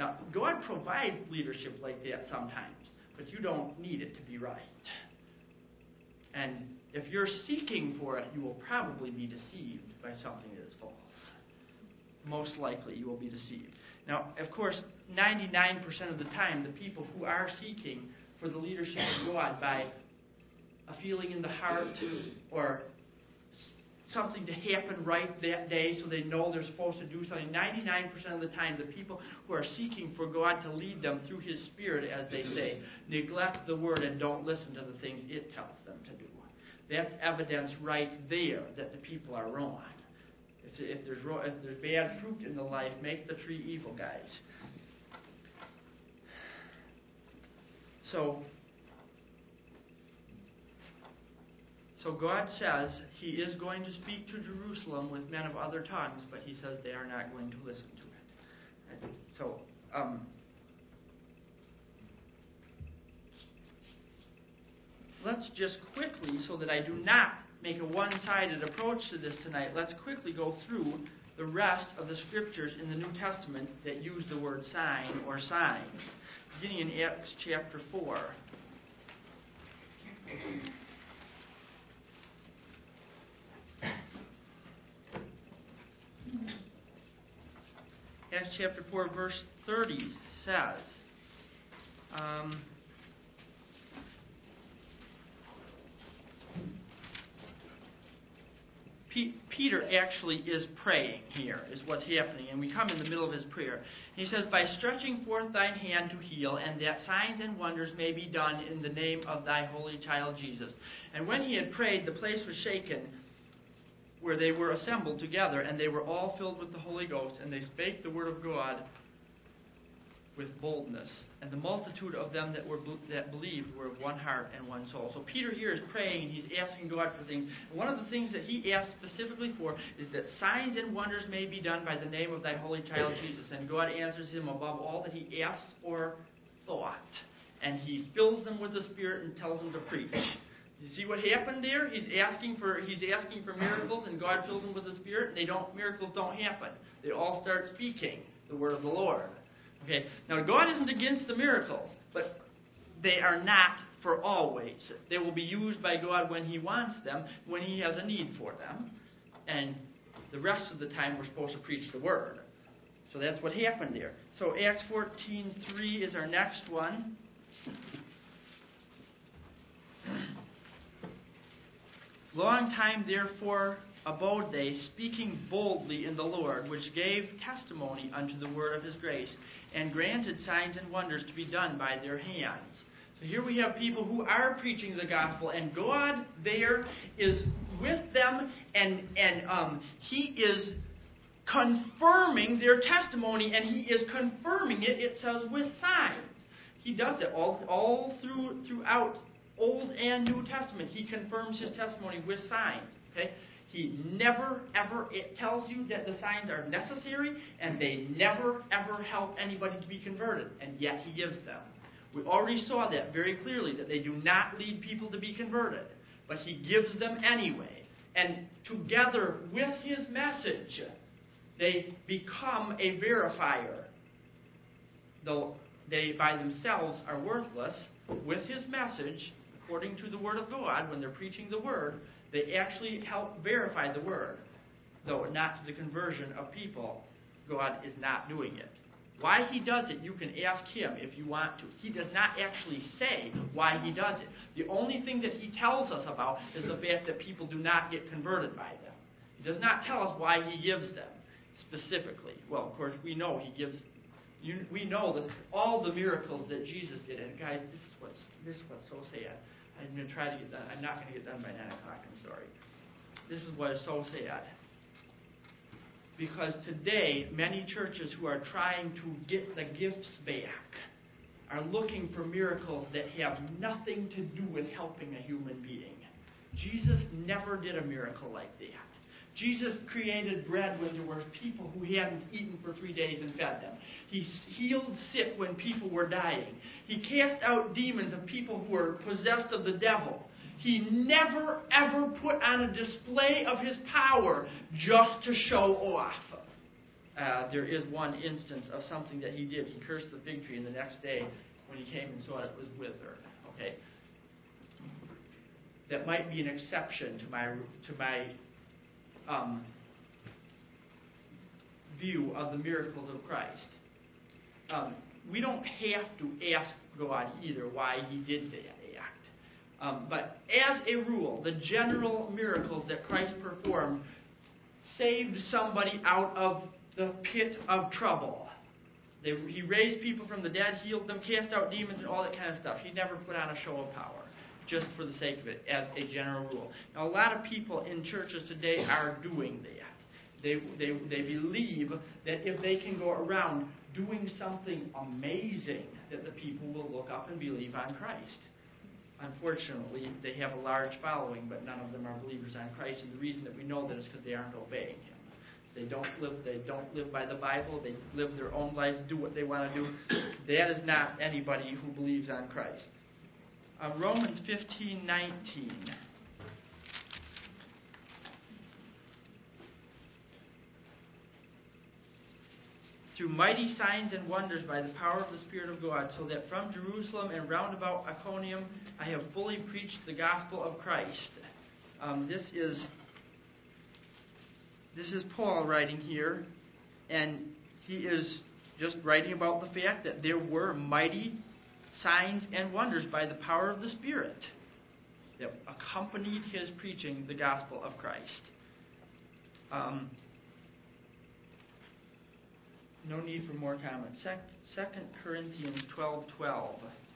Now, God provides leadership like that sometimes, but you don't need it to be right. And if you're seeking for it, you will probably be deceived by something that is false. Most likely you will be deceived. Now, of course, ninety-nine percent of the time, the people who are seeking for the leadership of God by a feeling in the heart or something to happen right that day so they know they're supposed to do something, ninety-nine percent of the time, the people who are seeking for God to lead them through His Spirit, as they say, neglect the Word and don't listen to the things it tells them to do. That's evidence right there that the people are wrong. If, if, there's, if there's bad fruit in the life, make the tree evil, guys. So, so God says He is going to speak to Jerusalem with men of other tongues, but He says they are not going to listen to it. And so, um, let's just quickly, so that I do not make a one-sided approach to this tonight, let's quickly go through the rest of the scriptures in the New Testament that use the word sign or signs. Beginning in Acts chapter four. Acts chapter four, verse thirty says, um, P- Peter actually is praying here, is what's happening, and we come in the middle of his prayer. He says, by stretching forth thine hand to heal, and that signs and wonders may be done in the name of thy holy child Jesus. And when he had prayed, the place was shaken where they were assembled together, and they were all filled with the Holy Ghost, and they spake the word of God with boldness. And the multitude of them that were that believed were of one heart and one soul. So Peter here is praying, and he's asking God for things. And one of the things that he asks specifically for is that signs and wonders may be done by the name of thy holy child Jesus. And God answers him above all that he asks or thought. And he fills them with the Spirit and tells them to preach. You see what happened there? He's asking for he's asking for miracles, and God fills them with the Spirit, and they don't miracles don't happen. They all start speaking the word of the Lord. Okay. Now God isn't against the miracles, but they are not for always. They will be used by God when He wants them, when He has a need for them, and the rest of the time we're supposed to preach the word. So that's what happened there. So Acts fourteen three is our next one. Long time therefore abode they, speaking boldly in the Lord, which gave testimony unto the word of His grace, and granted signs and wonders to be done by their hands. So here we have people who are preaching the gospel, and God there is with them, and, and um, He is confirming their testimony, and He is confirming it, it says, with signs. He does it all, all through throughout Old and New Testament. He confirms His testimony with signs. Okay? He never, ever, it tells you that the signs are necessary, and they never, ever help anybody to be converted, and yet He gives them. We already saw that very clearly, that they do not lead people to be converted, but He gives them anyway. And together with His message, they become a verifier. Though they by themselves are worthless, with His message, according to the Word of God, when they're preaching the Word, they actually help verify the Word. Though not to the conversion of people, God is not doing it. Why He does it, you can ask Him if you want to. He does not actually say why He does it. The only thing that He tells us about is the fact that people do not get converted by them. He does not tell us why He gives them specifically. Well, of course, we know He gives. You, we know that all the miracles that Jesus did. And guys, this is what's this is what's so sad. I'm going to try to get done. I'm not going to get done by nine o'clock. I'm sorry. This is what is so sad. Because today, many churches who are trying to get the gifts back are looking for miracles that have nothing to do with helping a human being. Jesus never did a miracle like that. Jesus created bread when there were people who hadn't eaten for three days and fed them. He healed sick when people were dying. He cast out demons of people who were possessed of the devil. He never, ever put on a display of His power just to show off. Uh, there is one instance of something that he did. He cursed the fig tree, and the next day, when he came and saw it, it was withered. Okay, that might be an exception to my to my um, view of the miracles of Christ. Um, we don't have to ask God either why he did that act. Um, but as a rule, the general miracles that Christ performed saved somebody out of the pit of trouble. They, he raised people from the dead, healed them, cast out demons, and all that kind of stuff. He never put on a show of power, just for the sake of it, as a general rule. Now, a lot of people in churches today are doing that. They, they, they believe that if they can go around doing something amazing, that the people will look up and believe on Christ. Unfortunately, they have a large following, but none of them are believers on Christ. And the reason that we know that is because they aren't obeying him. They don't live. They don't live by the Bible. They live their own lives, do what they want to do. That is not anybody who believes on Christ. Uh, Romans fifteen nineteen. Through mighty signs and wonders by the power of the Spirit of God, so that from Jerusalem and round about Iconium I have fully preached the gospel of Christ. Um, this is this is Paul writing here, and he is just writing about the fact that there were mighty signs and wonders by the power of the Spirit that accompanied his preaching the gospel of Christ. Um, No need for more comment. Second Corinthians twelve twelve.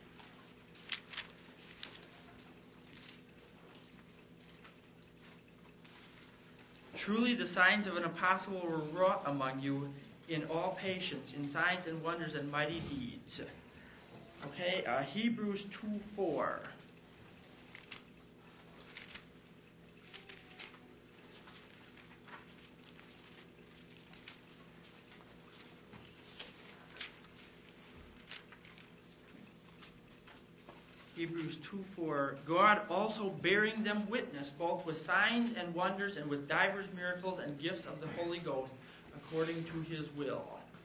Truly the signs of an apostle were wrought among you in all patience, in signs and wonders and mighty deeds. Okay, uh, Hebrews two four. Hebrews two four, God also bearing them witness, both with signs and wonders and with divers miracles and gifts of the Holy Ghost, according to his will.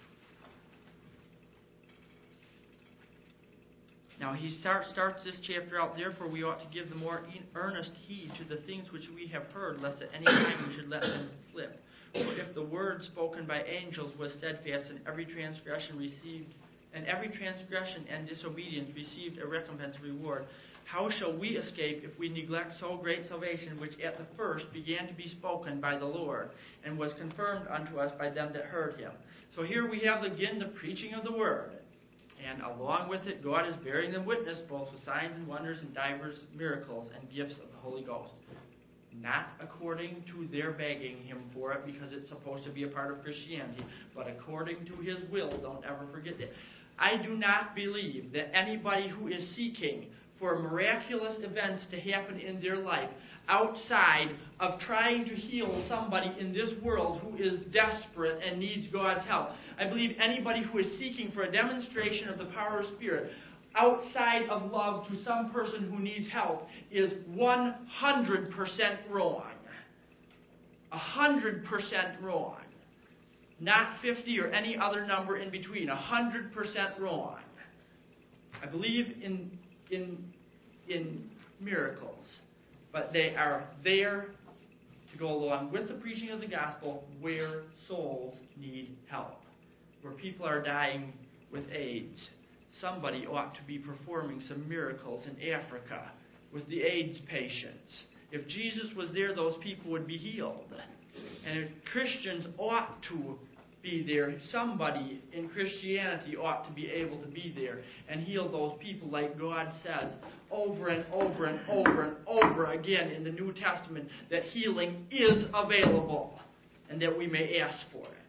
Now he start, starts this chapter out, therefore we ought to give the more earnest heed to the things which we have heard, lest at any time we should let them slip. For if the word spoken by angels was steadfast, and every transgression received and every transgression and disobedience received a recompense reward, how shall we escape if we neglect so great salvation, which at the first began to be spoken by the Lord, and was confirmed unto us by them that heard him? So here we have again the preaching of the word, and along with it God is bearing them witness, both with signs and wonders and divers miracles and gifts of the Holy Ghost. Not according to their begging him for it, because it's supposed to be a part of Christianity, but according to his will. Don't ever forget that. I do not believe that anybody who is seeking for miraculous events to happen in their life outside of trying to heal somebody in this world who is desperate and needs God's help. I believe anybody who is seeking for a demonstration of the power of Spirit outside of love to some person who needs help is one hundred percent wrong. one hundred percent wrong. Not fifty or any other number in between. one hundred percent wrong. I believe in, in, in miracles, but they are there to go along with the preaching of the gospel where souls need help. Where people are dying with AIDS. Somebody ought to be performing some miracles in Africa with the AIDS patients. If Jesus was there, those people would be healed. And if Christians ought to be there, somebody in Christianity ought to be able to be there and heal those people like God says over and over and over and over again in the New Testament, that healing is available and that we may ask for it.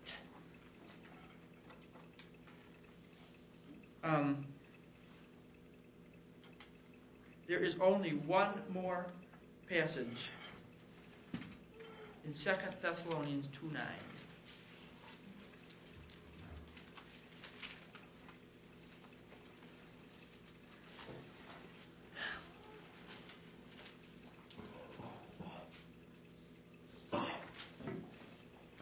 Um, there is only one more passage in Second Thessalonians two nine.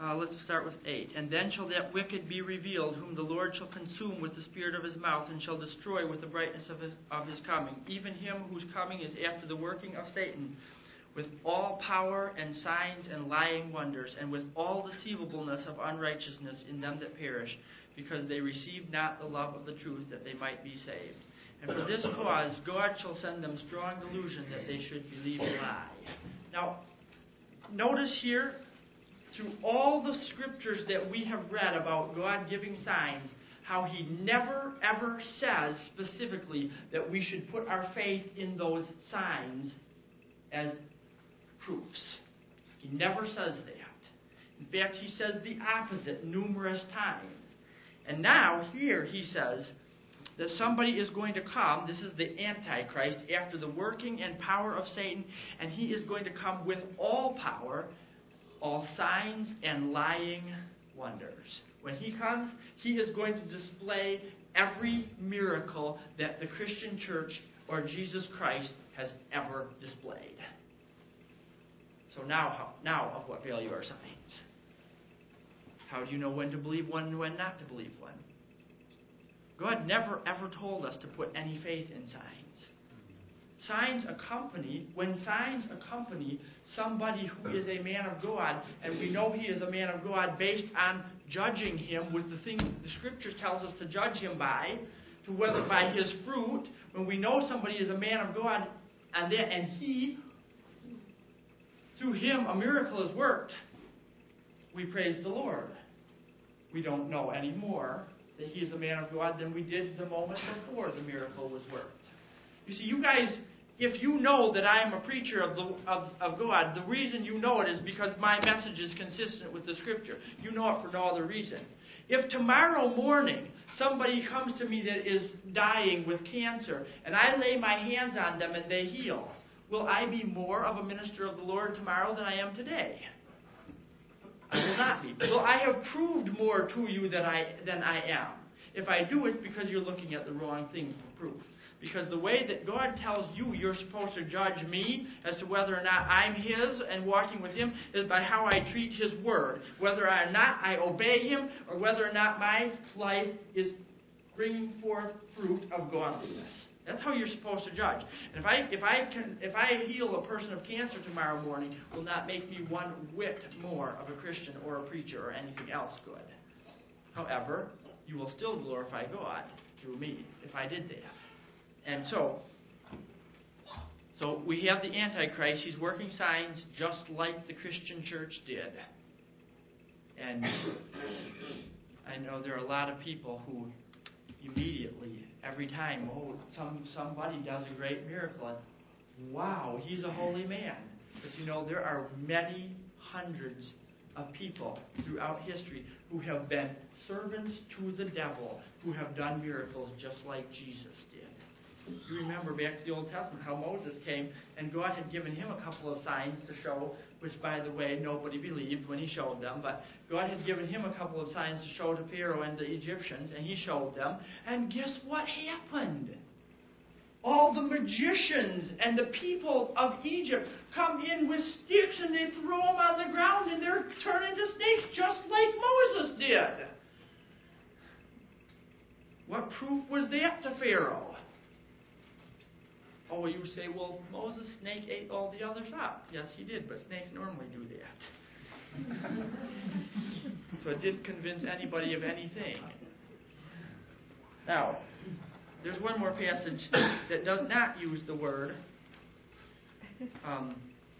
Uh, let's start with eight. And then shall that wicked be revealed, whom the Lord shall consume with the spirit of his mouth, and shall destroy with the brightness of his, of his coming. Even him whose coming is after the working of Satan, with all power and signs and lying wonders, and with all deceivableness of unrighteousness in them that perish, because they received not the love of the truth, that they might be saved. And for this cause God shall send them strong delusion, that they should believe a lie. Now, notice here, through all the scriptures that we have read about God giving signs, how he never ever says specifically that we should put our faith in those signs as proofs. He never says that. In fact, he says the opposite numerous times. And now, here he says that somebody is going to come. This is the Antichrist, after the working and power of Satan, and he is going to come with all power, all signs and lying wonders. When he comes, he is going to display every miracle that the Christian church or Jesus Christ has ever displayed. So now, now of what value are signs? How do you know when to believe one and when not to believe one? God never ever told us to put any faith in signs. Signs accompany, when signs accompany somebody who is a man of God, and we know he is a man of God based on judging him with the things the Scripture tells us to judge him by, to whether by his fruit, when we know somebody is a man of God, and, then, and he, through him, a miracle is worked, we praise the Lord. We don't know any more that he is a man of God than we did the moment before the miracle was worked. You see, you guys, if you know that I am a preacher of, the, of, of God, the reason you know it is because my message is consistent with the Scripture. You know it for no other reason. If tomorrow morning somebody comes to me that is dying with cancer, and I lay my hands on them and they heal, will I be more of a minister of the Lord tomorrow than I am today? I will not be. Well, I have proved more to you than I, than I am. If I do, it's because you're looking at the wrong thing for proof. Because the way that God tells you you're supposed to judge me as to whether or not I'm his and walking with him is by how I treat his word. Whether or not I obey him, or whether or not my life is bringing forth fruit of godliness. That's how you're supposed to judge. And if I if I can if I heal a person of cancer tomorrow morning, will not make me one whit more of a Christian or a preacher or anything else good. However, you will still glorify God through me if I did that. And so, so we have the Antichrist. He's working signs just like the Christian church did. And I know there are a lot of people who immediately, every time, oh, some somebody does a great miracle, and wow, he's a holy man. But you know, there are many hundreds of people throughout history who have been servants to the devil, who have done miracles just like Jesus did. You remember back to the Old Testament how Moses came and God had given him a couple of signs to show, which, by the way, nobody believed when he showed them. But God had given him a couple of signs to show to Pharaoh and the Egyptians, and he showed them. And guess what happened? All the magicians and the people of Egypt come in with sticks and they throw them on the ground and they're turned into snakes just like Moses did. What proof was that to Pharaoh? Oh, you say, well, Moses' snake ate all the others up. Yes, he did, but snakes normally do that. So it didn't convince anybody of anything. Now, there's one more passage that does not use the word um,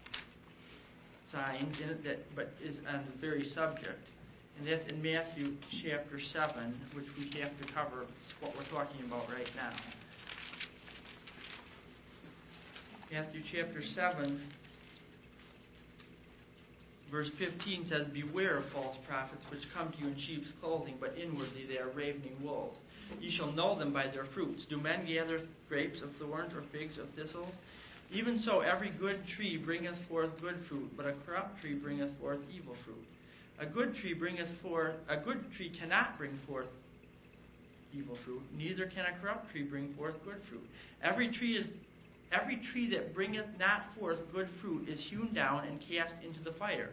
signs in it, that, but is on the very subject. And that's in Matthew chapter seven, which we have to cover. It's what we're talking about right now. Matthew chapter seven, verse fifteen says, "Beware of false prophets, which come to you in sheep's clothing, but inwardly they are ravening wolves. Ye shall know them by their fruits. Do men gather grapes of thorns or figs of thistles? Even so, every good tree bringeth forth good fruit, but a corrupt tree bringeth forth evil fruit. A good tree bringeth forth a good tree cannot bring forth evil fruit, neither can a corrupt tree bring forth good fruit. Every tree is Every tree that bringeth not forth good fruit is hewn down and cast into the fire.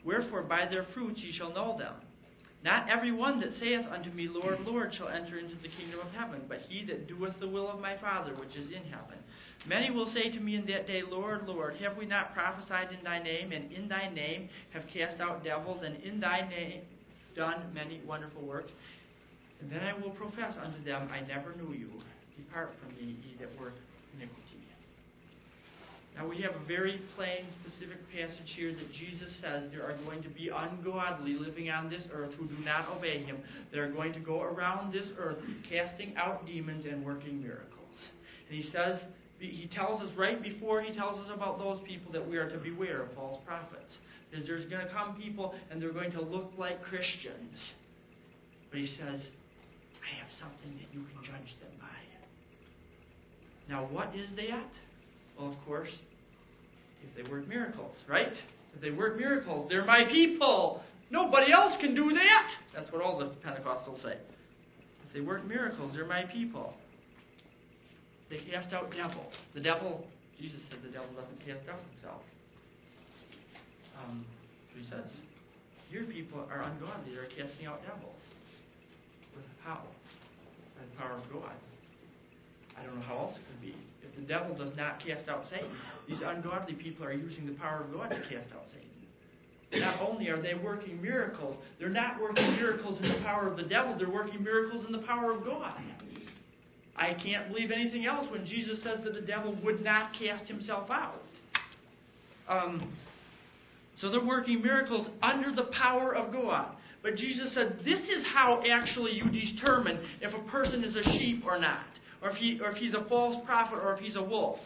Wherefore by their fruits ye shall know them. Not every one that saith unto me, Lord, Lord, shall enter into the kingdom of heaven, but he that doeth the will of my Father which is in heaven. Many will say to me in that day, Lord, Lord, have we not prophesied in thy name, and in thy name have cast out devils, and in thy name done many wonderful works? And then I will profess unto them, I never knew you. Depart from me, ye that work iniquity. Now we have a very plain, specific passage here that Jesus says there are going to be ungodly living on this earth who do not obey Him. They are going to go around this earth casting out demons and working miracles. And He says, He tells us right before He tells us about those people that we are to beware of false prophets. Because there's going to come people and they're going to look like Christians. But He says, I have something that you can judge them by. Now what is that? Well, of course, if they work miracles, right? If they work miracles, they're my people. Nobody else can do that. That's what all the Pentecostals say. If they work miracles, they're my people. They cast out devils. The devil, Jesus said the devil doesn't cast out himself. Um, so he says, your people are ungodly. They're casting out devils. With how? By the power of God. I don't know how else it could be. If the devil does not cast out Satan, these ungodly people are using the power of God to cast out Satan. Not only are they working miracles, they're not working miracles in the power of the devil, they're working miracles in the power of God. I can't believe anything else when Jesus says that the devil would not cast himself out. Um, so they're working miracles under the power of God. But Jesus said, this is how actually you determine if a person is a sheep or not. Or if, he, or if he's a false prophet, or if he's a wolf.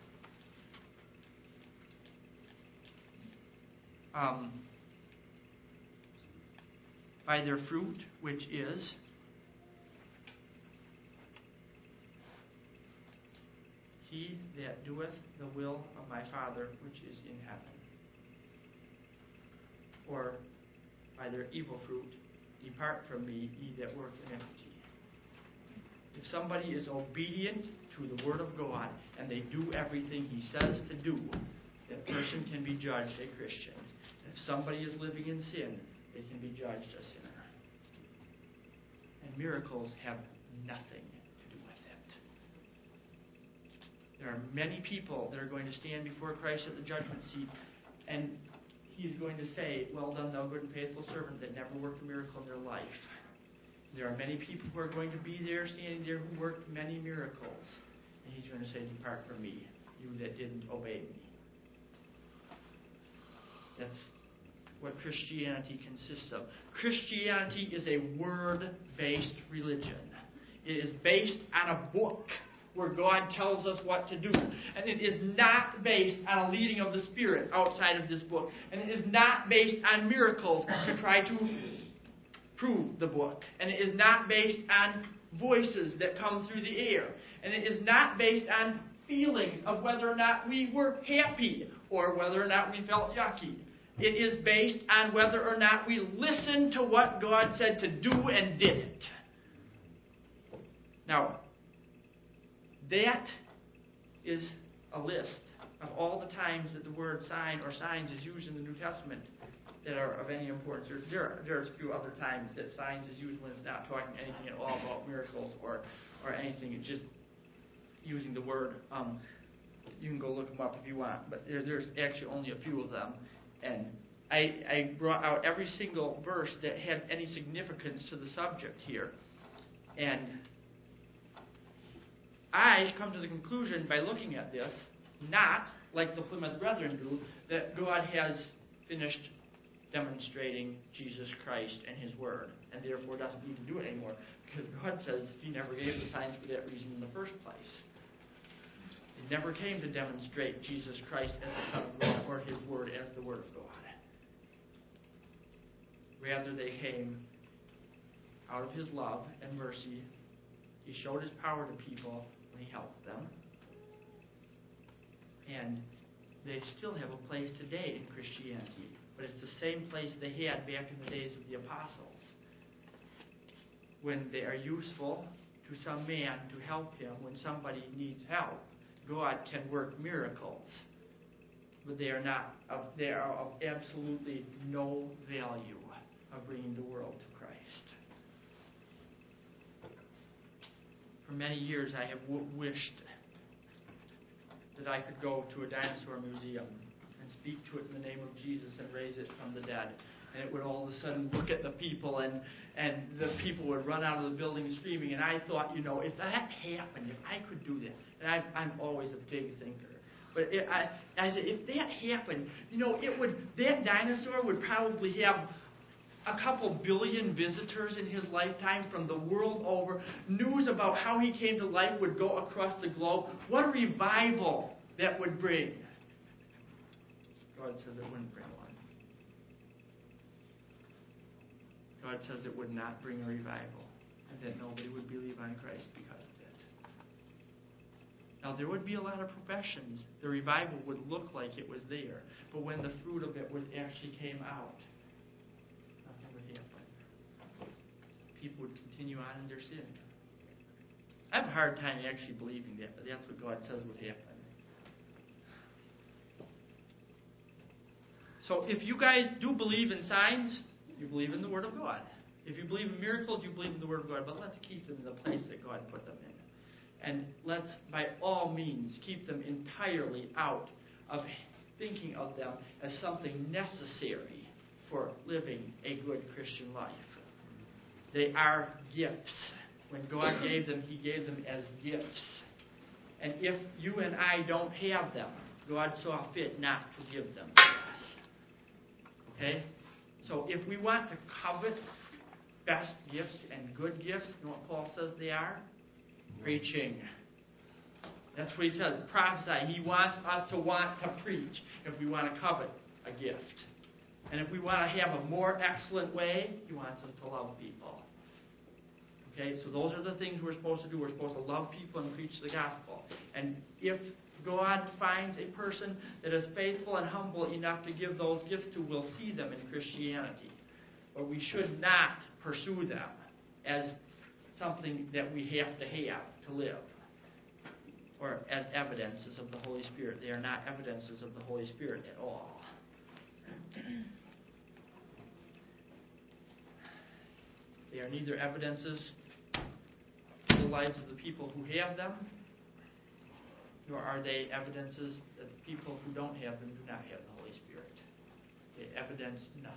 Um, by their fruit, which is he that doeth the will of my Father which is in heaven. Or by their evil fruit, depart from me, ye that work iniquity. If somebody is obedient to the Word of God and they do everything He says to do, that person can be judged a Christian. If somebody is living in sin, they can be judged a sinner. And miracles have nothing to do with it. There are many people that are going to stand before Christ at the judgment seat, and He's going to say, well done, thou good and faithful servant that never worked a miracle in their life. There are many people who are going to be there, standing there, who worked many miracles. And He's going to say, depart from me, you that didn't obey me. That's what Christianity consists of. Christianity is a word-based religion. It is based on a book where God tells us what to do. And it is not based on a leading of the Spirit outside of this book. And it is not based on miracles to try to prove the book. And it is not based on voices that come through the air. And it is not based on feelings of whether or not we were happy or whether or not we felt yucky. It is based on whether or not we listened to what God said to do and did it. Now, that is a list of all the times that the word sign or signs is used in the New Testament that are of any importance. There, there are, there's a few other times that signs is used when it's not talking anything at all about miracles or, or anything. It's just using the word. Um, you can go look them up if you want, but there, there's actually only a few of them. And I, I brought out every single verse that had any significance to the subject here. And I come to the conclusion by looking at this, not like the Plymouth Brethren do, that God has finished demonstrating Jesus Christ and His Word, and therefore doesn't need to do it anymore, because God says He never gave the signs for that reason in the first place. It never came to demonstrate Jesus Christ as the Son of God or His Word as the Word of God. Rather, they came out of His love and mercy. He showed His power to people when He helped them. And they still have a place today in Christianity. But it's the same place they had back in the days of the apostles. When they are useful to some man to help him when somebody needs help, God can work miracles. but they are not. Of, they are of absolutely no value of bringing the world to Christ. For many years, I have w- wished that I could go to a dinosaur museum and speak to it in the name of Jesus and raise it from the dead. And it would all of a sudden look at the people, and, and the people would run out of the building screaming. And I thought, you know, if that happened, if I could do that, and I, I'm always a big thinker. But it, I, I said, if that happened, you know, it would that dinosaur would probably have a couple billion visitors in his lifetime from the world over. News about how he came to life would go across the globe. What a revival that would bring. God says it wouldn't bring one. God says it would not bring a revival, and that nobody would believe on Christ because of it. Now, there would be a lot of professions. The revival would look like it was there, but when the fruit of it was actually came out, nothing would happen. People would continue on in their sin. I have a hard time actually believing that, but that's what God says would happen. So if you guys do believe in signs, you believe in the Word of God. If you believe in miracles, you believe in the Word of God. But let's keep them in the place that God put them in. And let's, by all means, keep them entirely out of thinking of them as something necessary for living a good Christian life. They are gifts. When God gave them, He gave them as gifts. And if you and I don't have them, God saw fit not to give them to us. Okay? So if we want to covet best gifts and good gifts, you know what Paul says they are? Preaching. That's what he says. Prophesy. He wants us to want to preach if we want to covet a gift. And if we want to have a more excellent way, he wants us to love people. Okay, so those are the things we're supposed to do. We're supposed to love people and preach the gospel. And if God finds a person that is faithful and humble enough to give those gifts to, we'll see them in Christianity. But we should not pursue them as something that we have to have to live, or as evidences of the Holy Spirit. They are not evidences of the Holy Spirit at all. They are neither evidences to the lives of the people who have them, nor are they evidences that the people who don't have them do not have the Holy Spirit. They evidence nothing.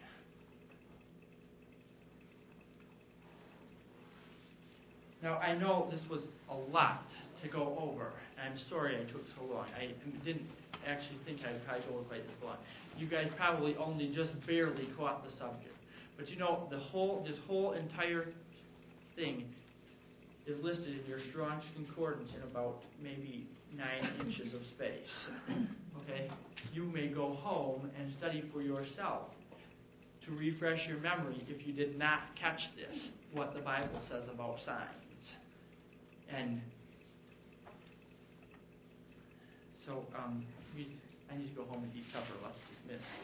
Now, I know this was a lot to go over. I'm sorry I took so long. I didn't actually think I'd probably go quite this long. You guys probably only just barely caught the subject. But you know, the whole this whole entire thing is listed in your Strong's Concordance in about maybe nine inches of space. Okay? You may go home and study for yourself to refresh your memory if you did not catch this, what the Bible says about signs. And so um, we, I need to go home and eat supper. Let's dismiss.